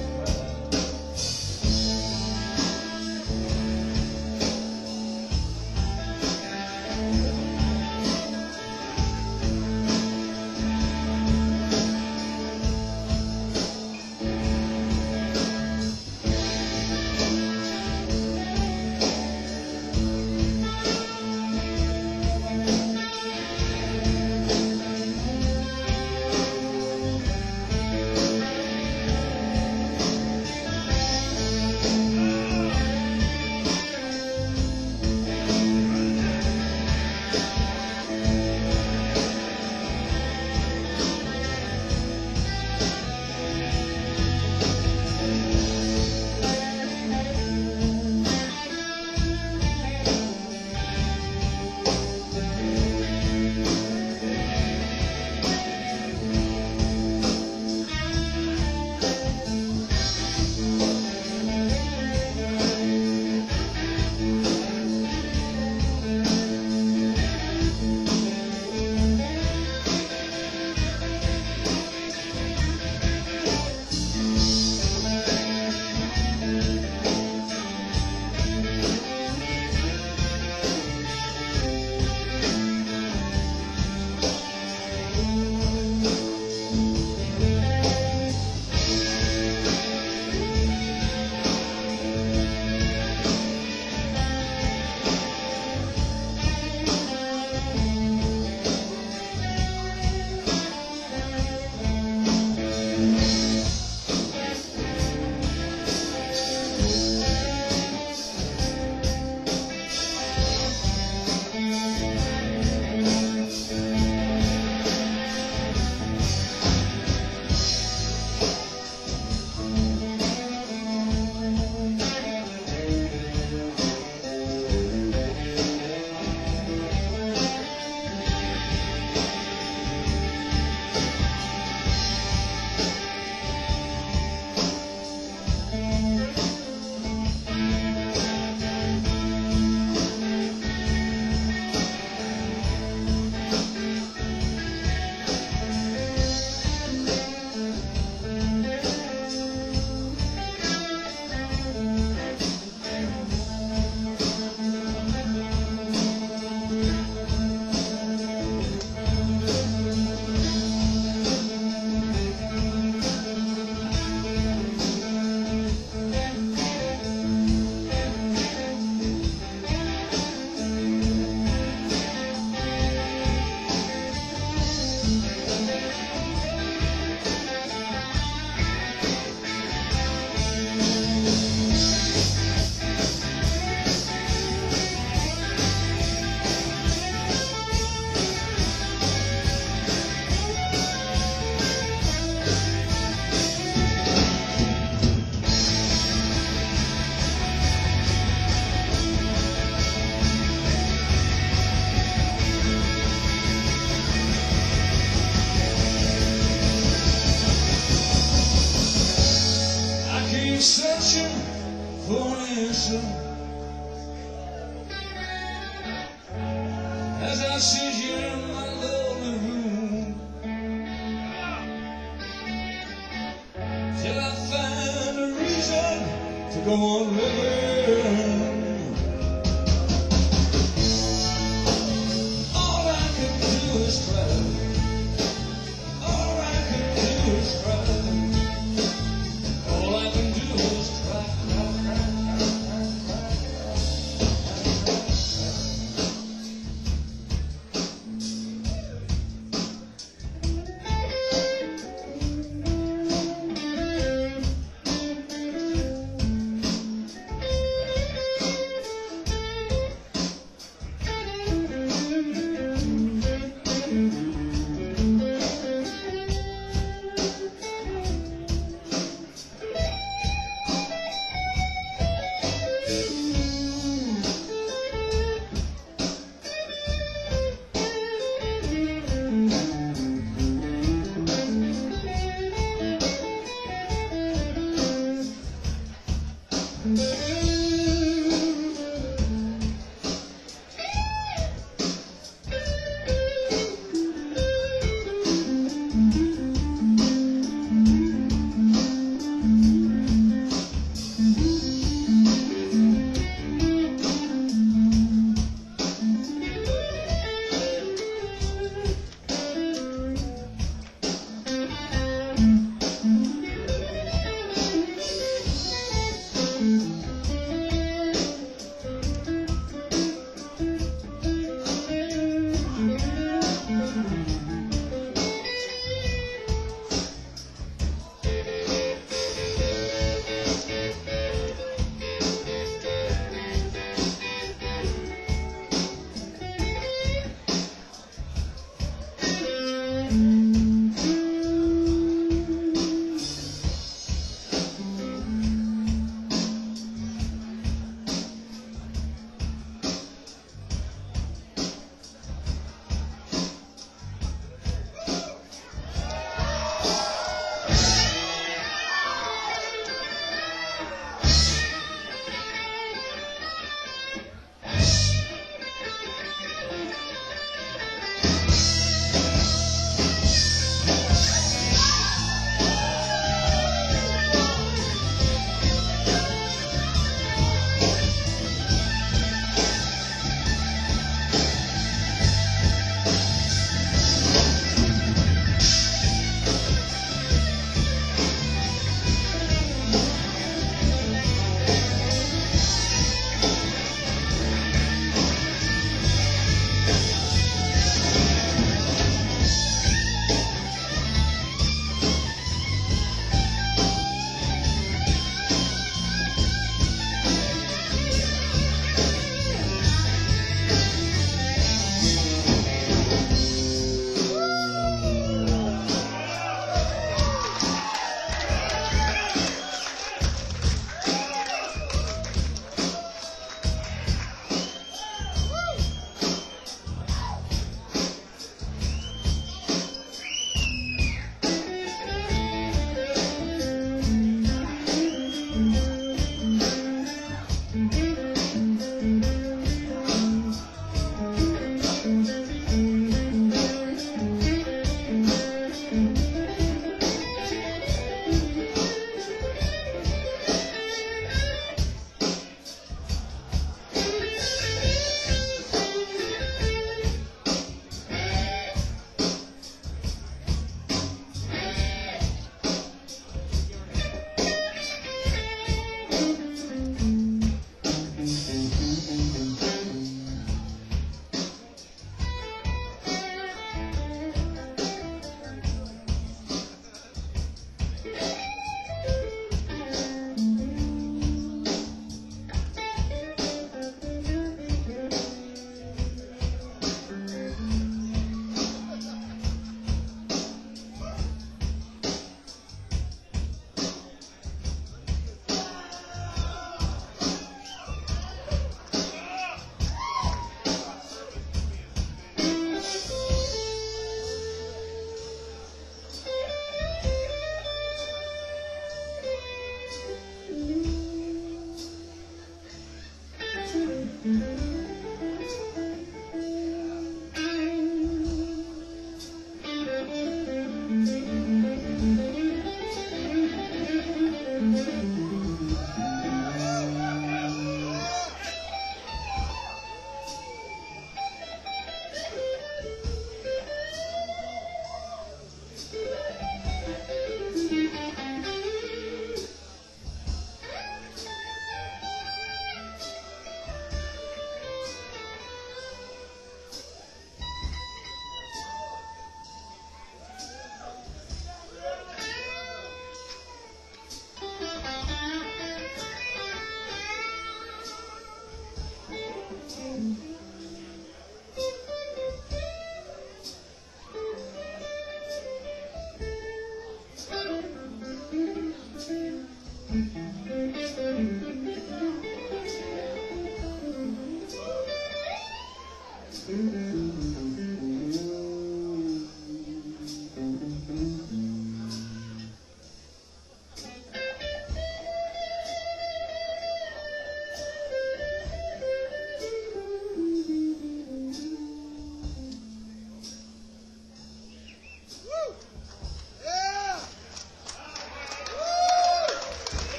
searching for an answer as I sit here in my lonely room. till I find a reason to go on living. All I can do is try. All I can do is try. All I can do is try.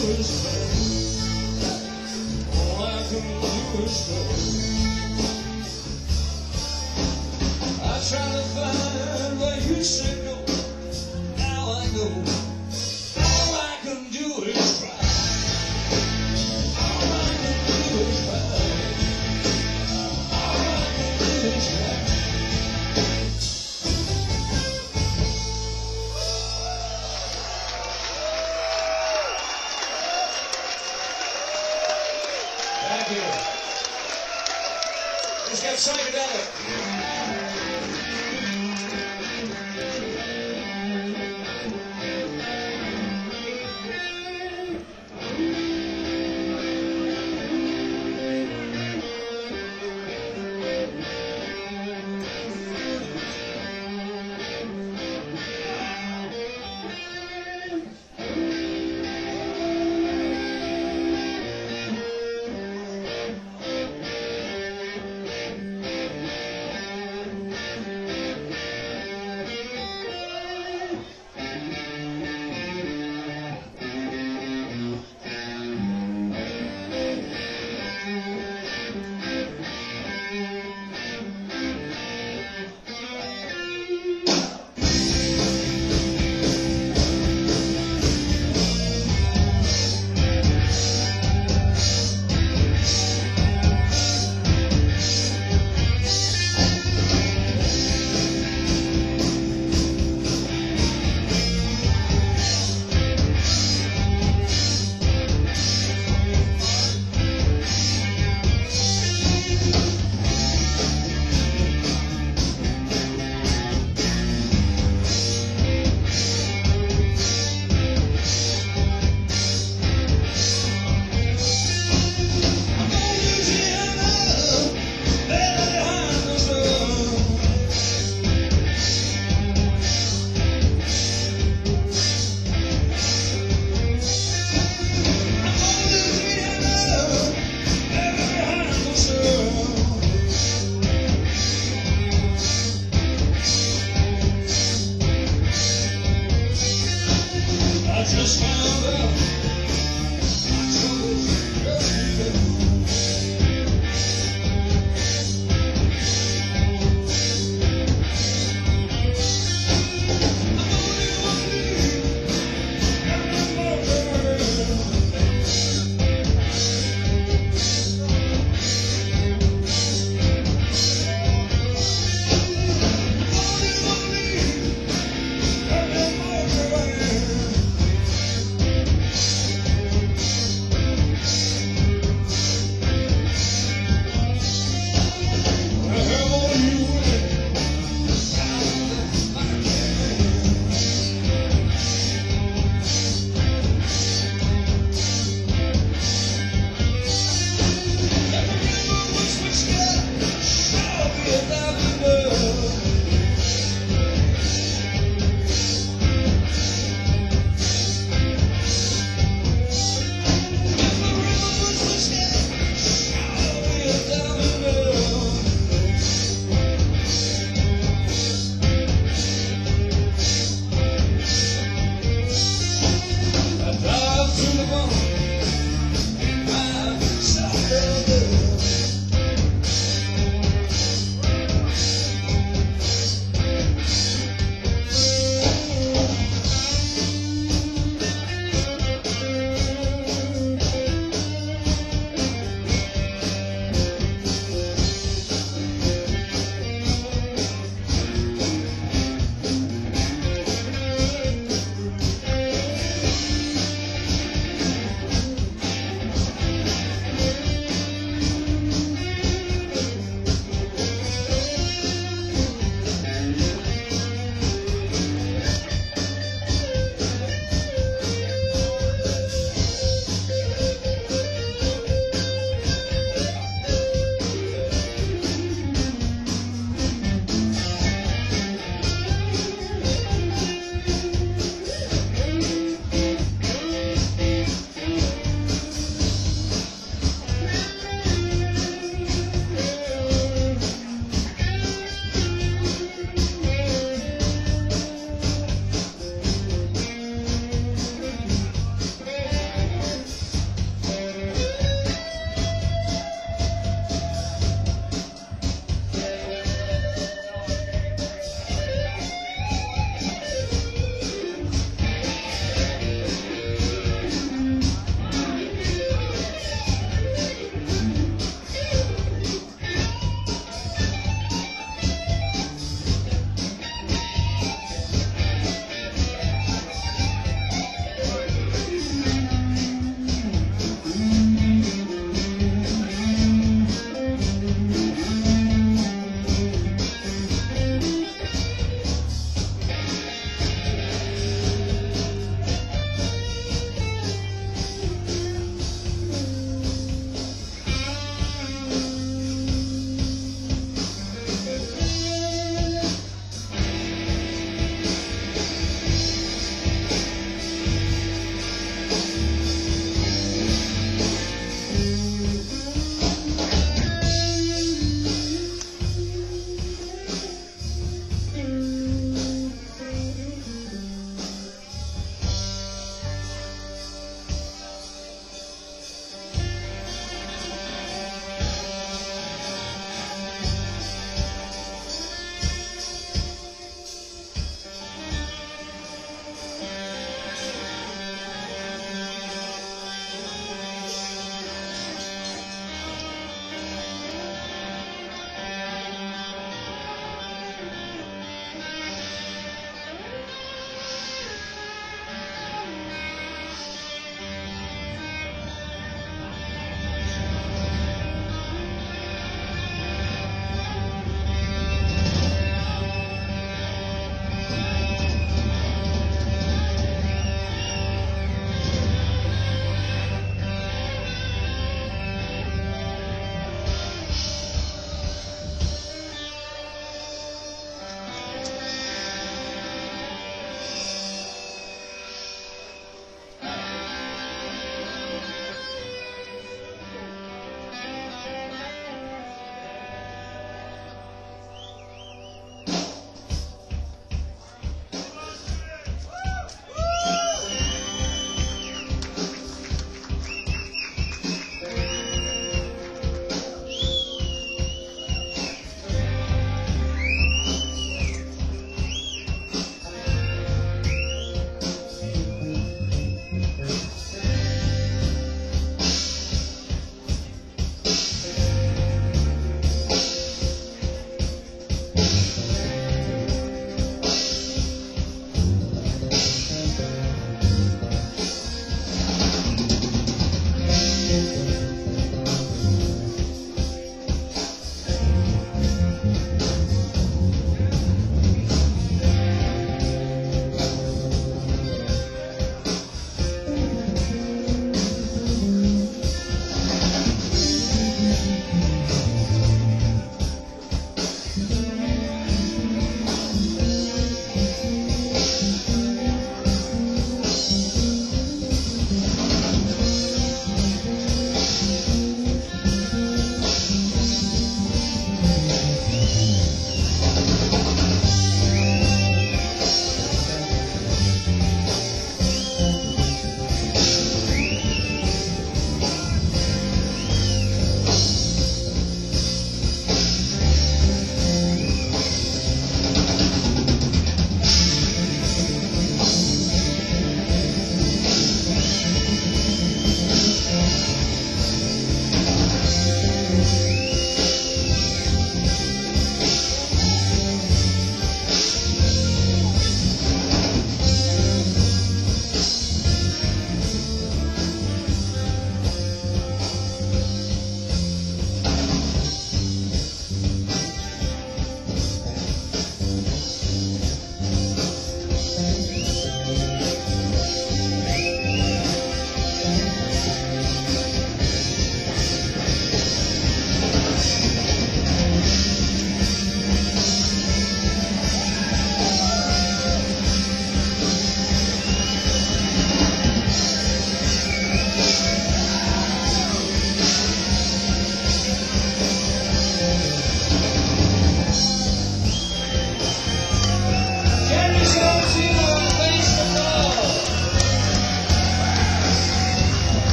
is cry. All I can do is cry. I try to find where you said no. Now I know. All I can do is cry. All I can do is cry. All I can do is cry. Thank you. Just got psychedelic.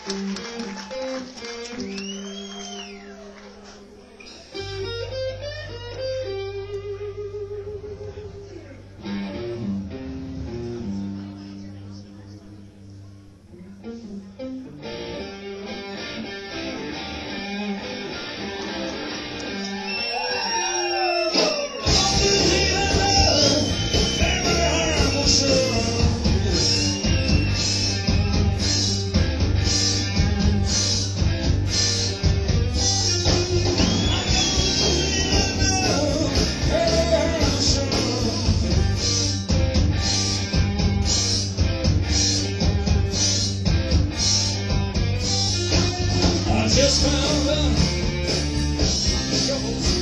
Just found out troubles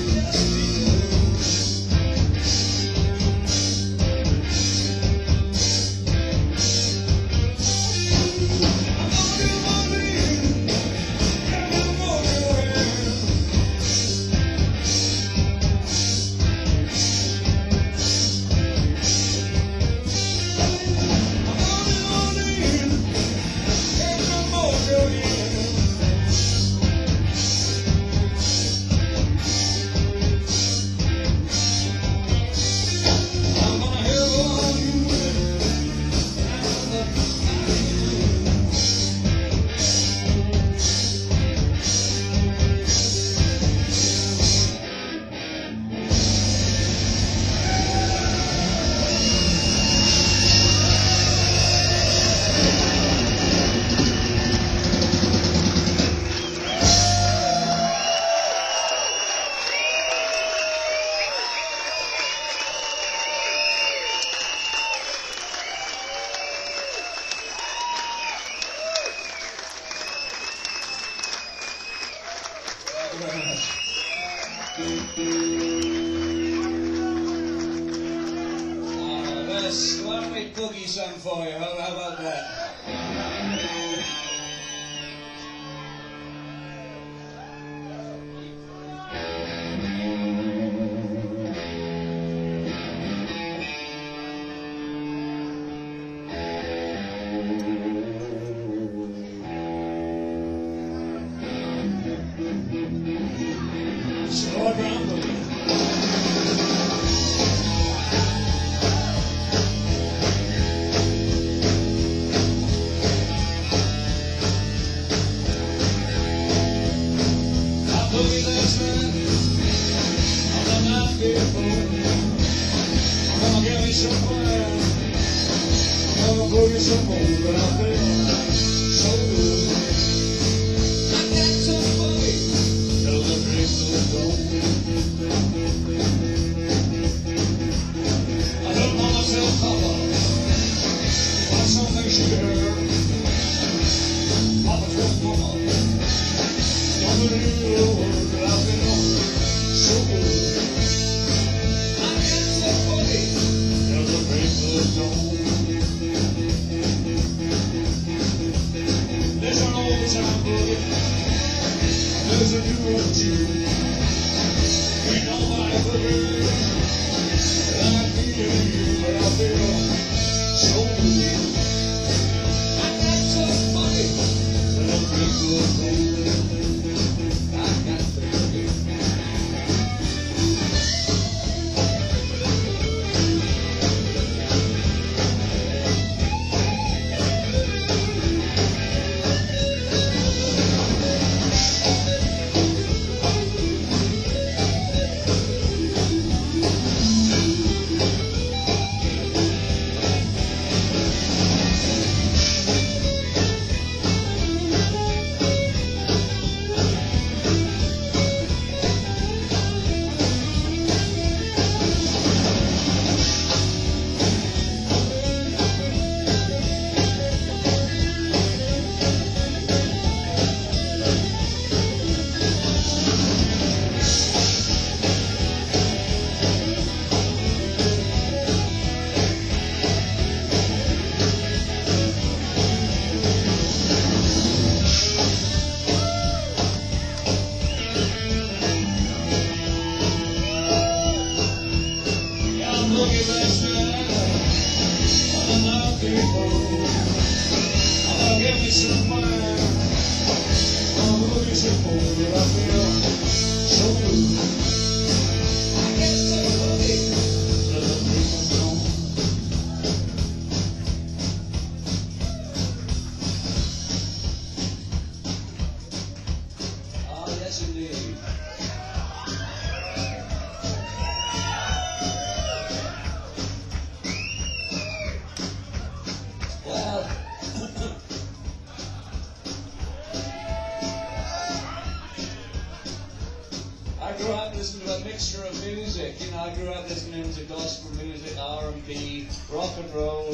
Why don't we boogie some for you? How about that? Slow down, boogie. I'm gonna get me some fire. I'm gonna put me some more, but I feel so good. I got some money, till the dreams will go. I don't want myself Papa, want something sugar. Papa told Mama, don't believe the word, but I feel so good. There's an old time boogie, there's a new one too. Ain't nobody boogie like me and you, but I feel so good. I got some money, celebrate good food. I got the boogie. so cold that I feel so blue. I get so boogie, the blues is gone. Ah, yes indeed. Well, I grew up listening to a mixture of music. You know, I grew up listening to gospel music, R&B, rock and roll,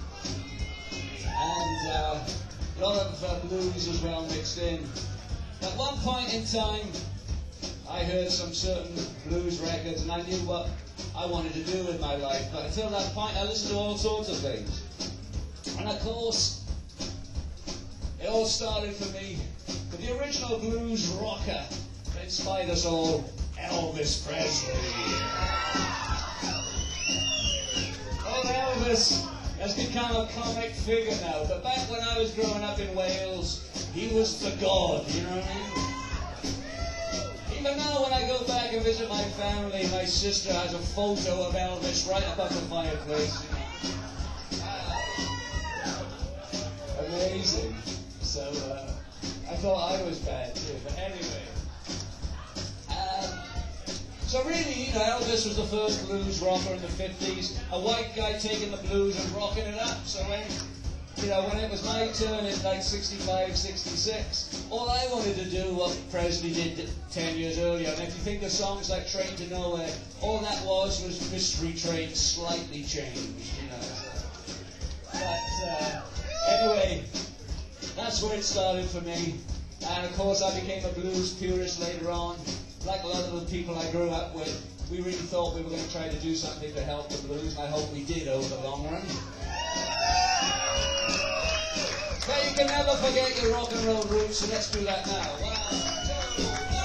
and a lot of blues as well mixed in. At one point in time, I heard some certain blues records, and I knew what I wanted to do with my life. But until that point, I listened to all sorts of things. And of course, it all started for me with the original blues rocker that inspired us all, Elvis Presley. Old Elvis has become a comic figure now, but back when I was growing up in Wales, he was the god, you know what I mean? Even now when I go back and visit my family, my sister has a photo of Elvis right above the fireplace, you know. Amazing. So I thought I was bad too, but anyway. So really, you know, Elvis was the first blues rocker in the 50s, a white guy taking the blues and rocking it up. So when it was my turn in like 65, 66, all I wanted to do what Presley did 10 years earlier. And if you think of songs like Train to Nowhere, all that was Mystery Train slightly changed, you know. But anyway, that's where it started for me. And of course I became a blues purist later on. Like a lot of the people I grew up with, we really thought we were going to try to do something to help the blues, and I hope we did over the long run. But you can never forget your rock and roll roots, so let's do that now. 1, 2, 3.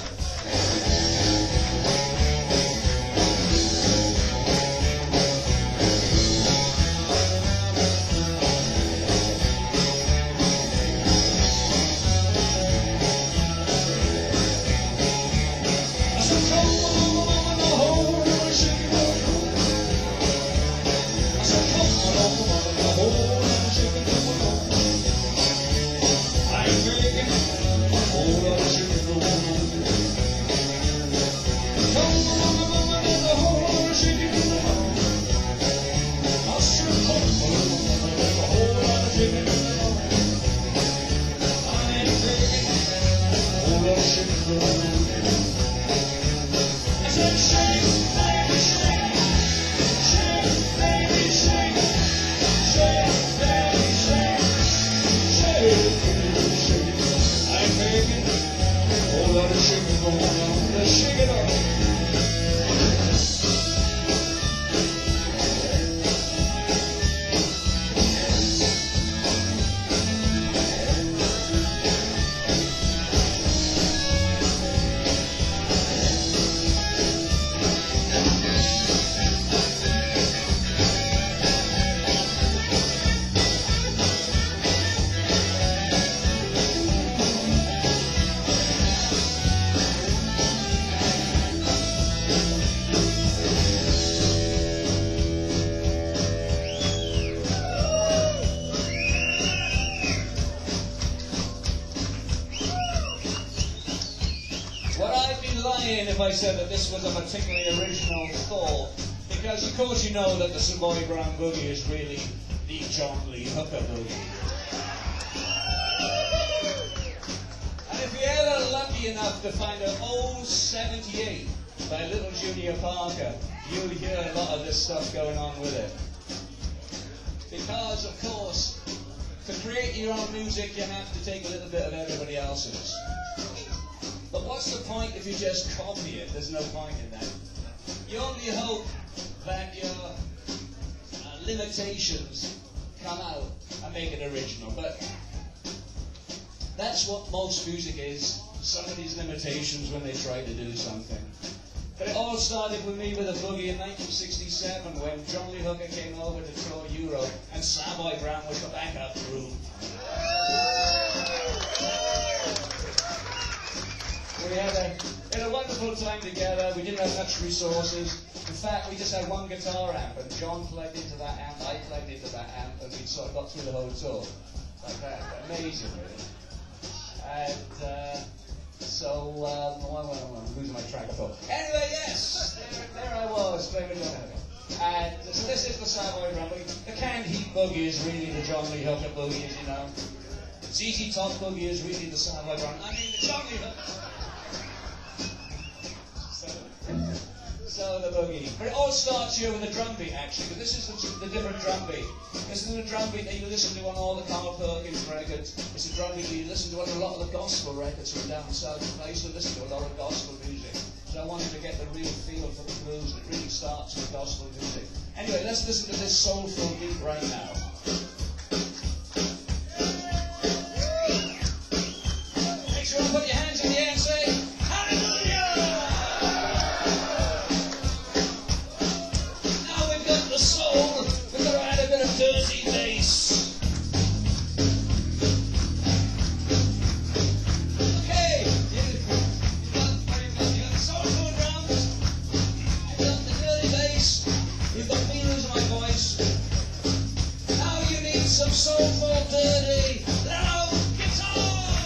If I said that this was a particularly original thought, because of course you know that the Savoy Brown Boogie is really the John Lee Hooker Boogie. And if you're ever lucky enough to find an old 78 by Little Junior Parker, you'll hear a lot of this stuff going on with it. Because of course, to create your own music you have to take a little bit of everybody else's. But what's the point if you just copy it? There's no point in that. You only hope that your limitations come out and make it original. But that's what most music is, somebody's limitations when they try to do something. But it all started with me with a boogie in 1967 when John Lee Hooker came over to tour Europe and Savoy Brown was the backup group. time together. We didn't have much resources. In fact, we just had one guitar amp, and John plugged into that amp, I plugged into that amp, and we sort of got through the whole tour. Like that. Amazing, really. And I'm losing my track of thought. Anyway, yes, there I was, playing with John Hennigan. And so this is the Savoy Drum Boogie. The Canned Heat Boogie is really the John Lee Hooker Boogie, as you know. The ZZ Top Boogie is really the Savoy Drum. I mean, the John Lee Hooker. So the boogie. But it all starts here with the drum beat, actually, but this is the different drum beat. This is the drum beat that you listen to on all the Carl Perkins records. It's a drum beat you listen to on a lot of the gospel records from down south. I used to listen to a lot of gospel music. So I wanted to get the real feel for the blues. It really starts with gospel music. Anyway, let's listen to this soulful beat right now. Make sure you put your hands in the air and say, Hallelujah! Now we've got the soul. We've got to add a bit of dirty bass. Some soulful, dirty, loud guitar!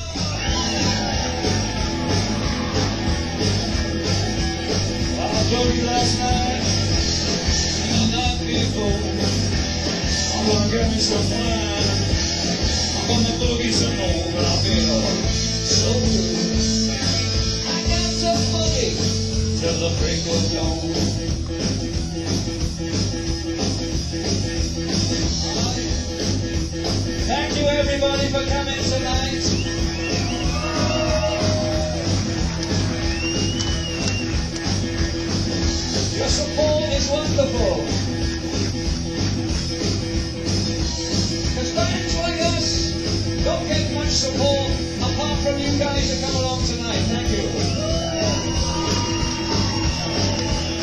I told you last night, and the night before, I'm gonna get me some wine. I'm gonna boogie some more, but I feel so good. I got to boogie till the break of dawn. Thank you everybody for coming tonight. Your support is wonderful. Because bands like us don't get much support apart from you guys who come along tonight. Thank you.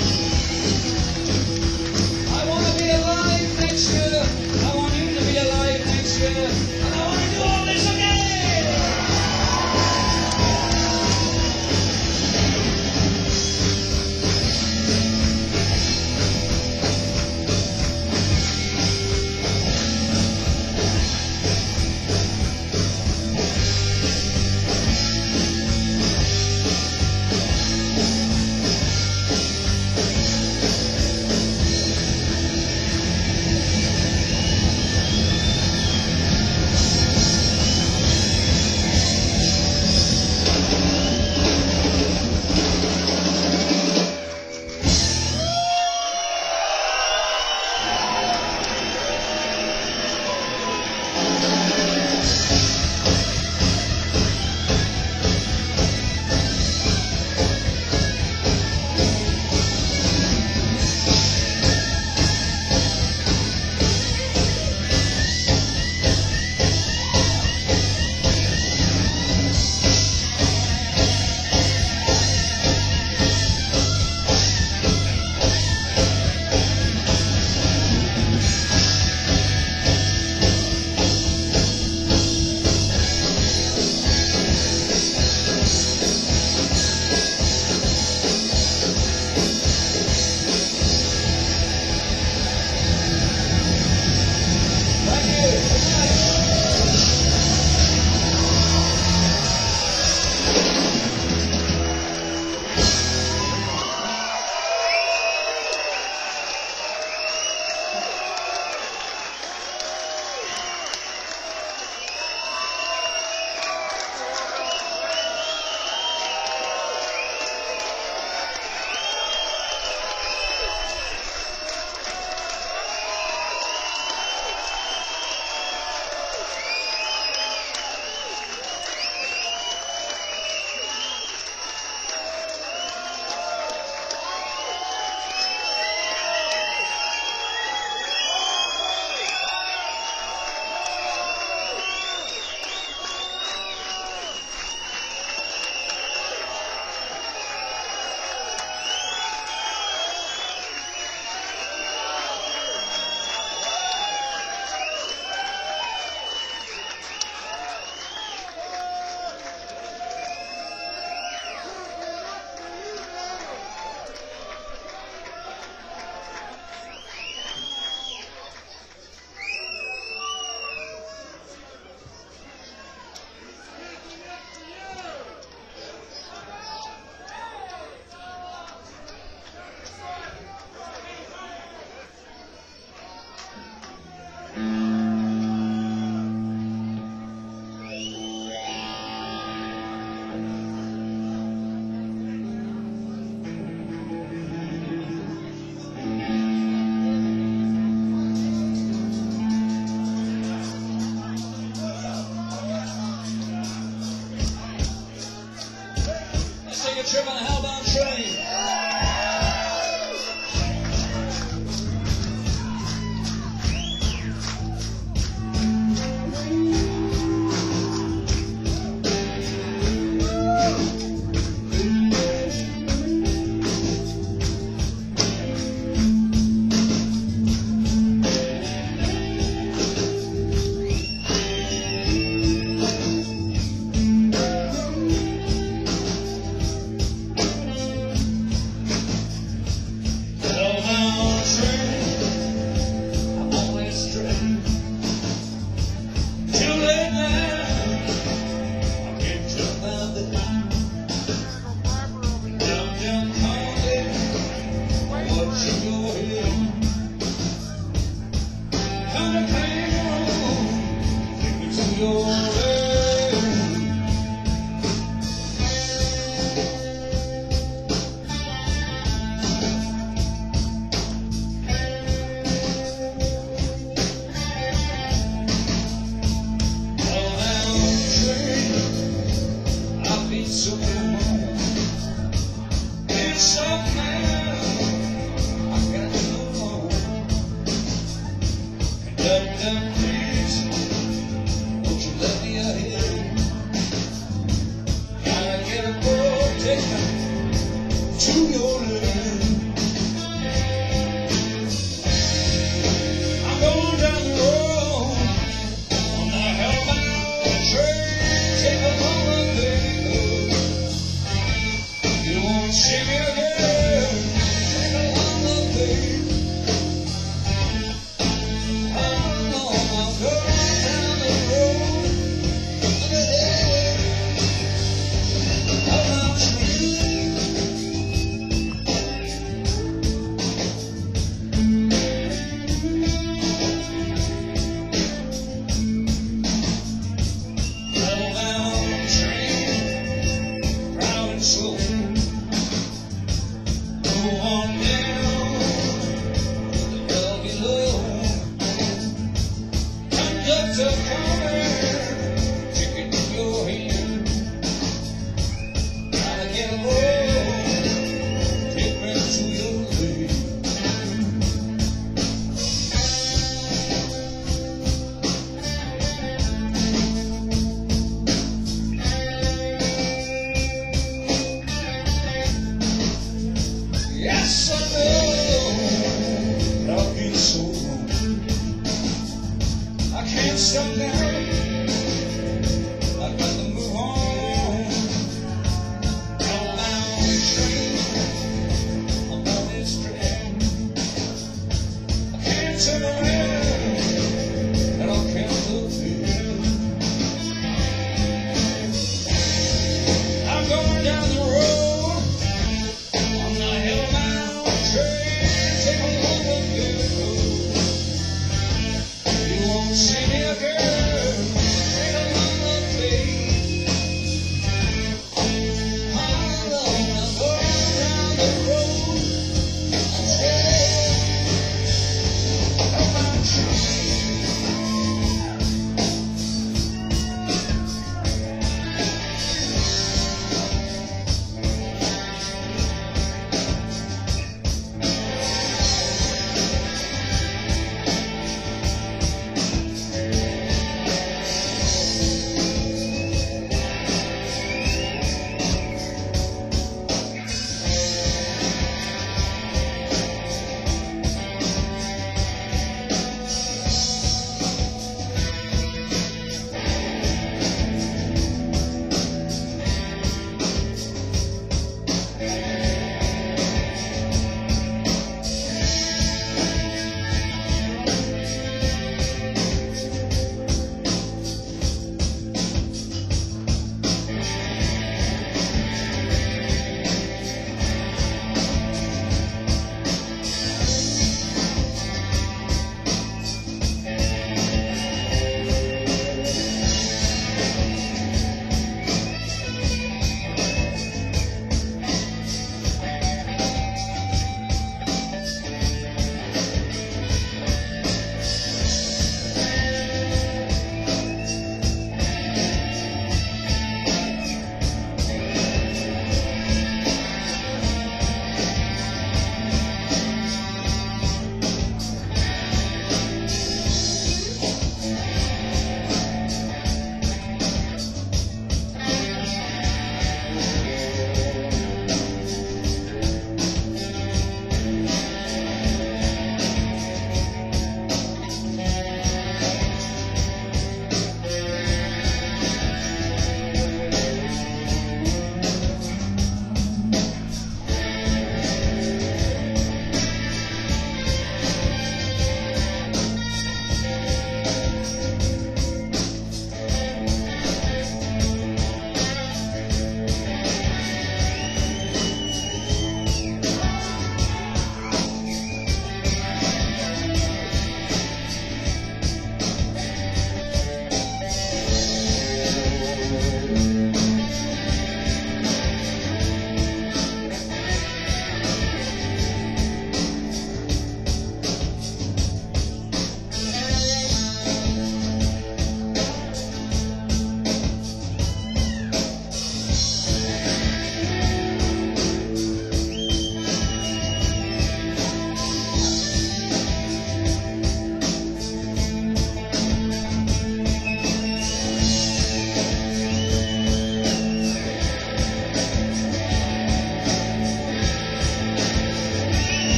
trip on a hellbound train.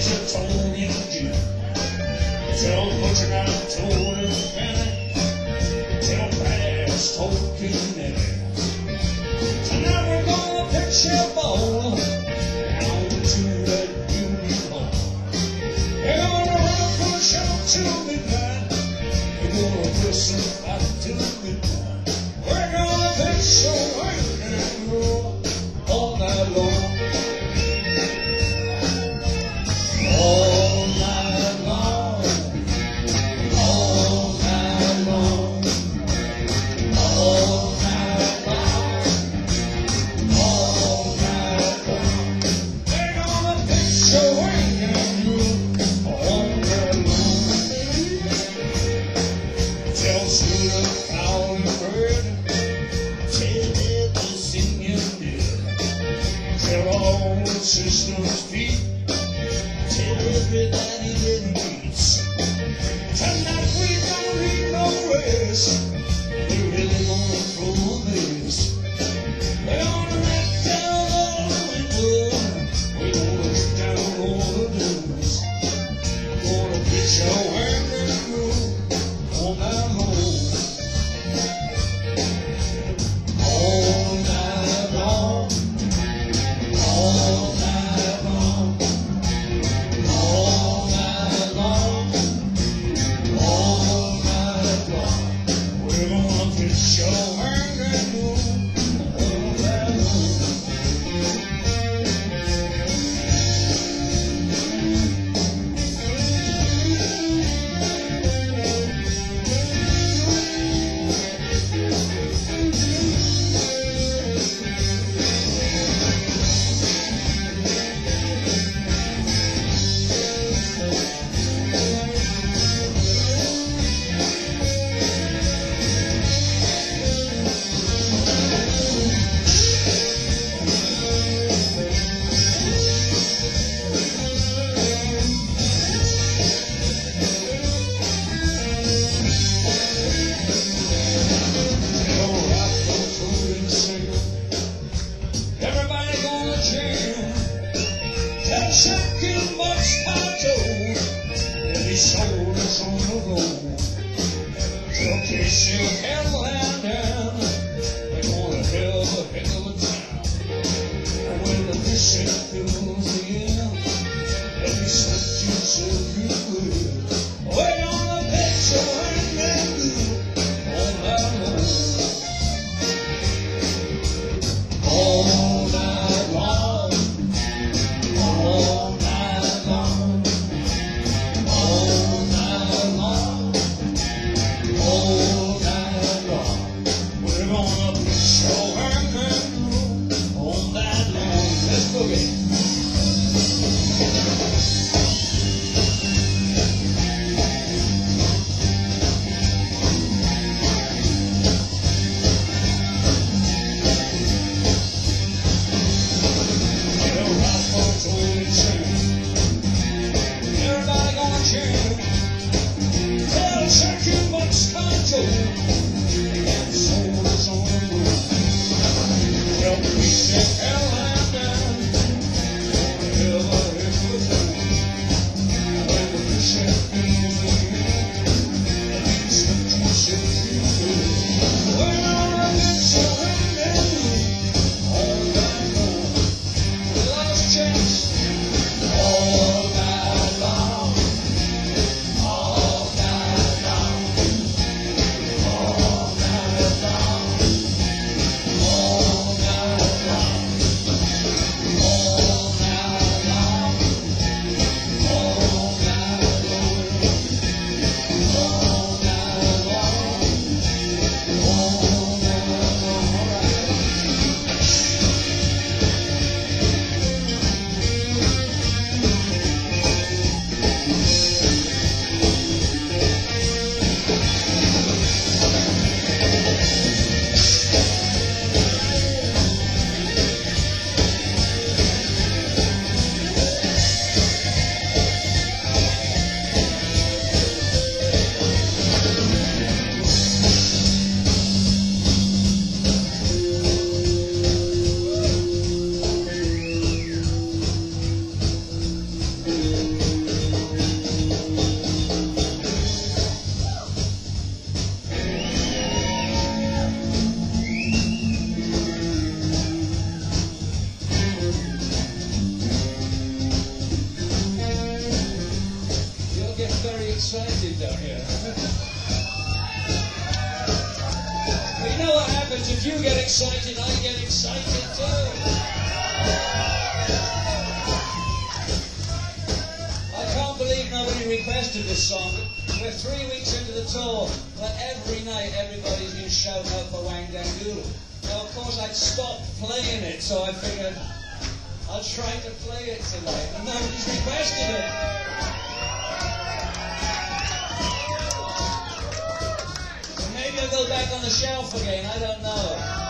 Caesar told him Jew. Tell Butcher I told him Fanny. Tell Bass told King Nelly. Tonight we're gonna pitch a ball down to that Union Hall. We're gonna run from show till midnight. We're gonna whistle out till midnight. We're gonna pitch a rock and roll all night long. All night long. All night long. All night long. All night long. We're gonna pitch a rock and roll all night long. Tell Scooter, Powell, and Fred. Tell Ed to sing him dead. Tell all the sisters Pete. Tell everybody that he meets. Tonight we don't need no rest. We really gonna throw this. We're gonna let down all the windows. We're gonna let down all the doors. We're gonna pitch our hand and roll all night long. All night long. All night long. All night long. All night long. We're gonna pitch our hand and roll all night long. Everybody gonna jam. Tell second Moscato that he sold us on the road. Tell Casey Callahan they're gonna have a heck of a time. And when the fishing fills the air, let me slip yourself you will. We're gonna pitch a hand and do all night long. All night long. All night long. All night long. All night long. excited down here. But you know what happens? If you get excited, I get excited too. I can't believe nobody requested this song. We're 3 weeks into the tour, but every night everybody's been shouting out for Wang Dang Doodle. Now, of course, I'd stopped playing it, so I figured I'll try to play it tonight, and nobody's requested it. So maybe I'll go back on the shelf again, I don't know.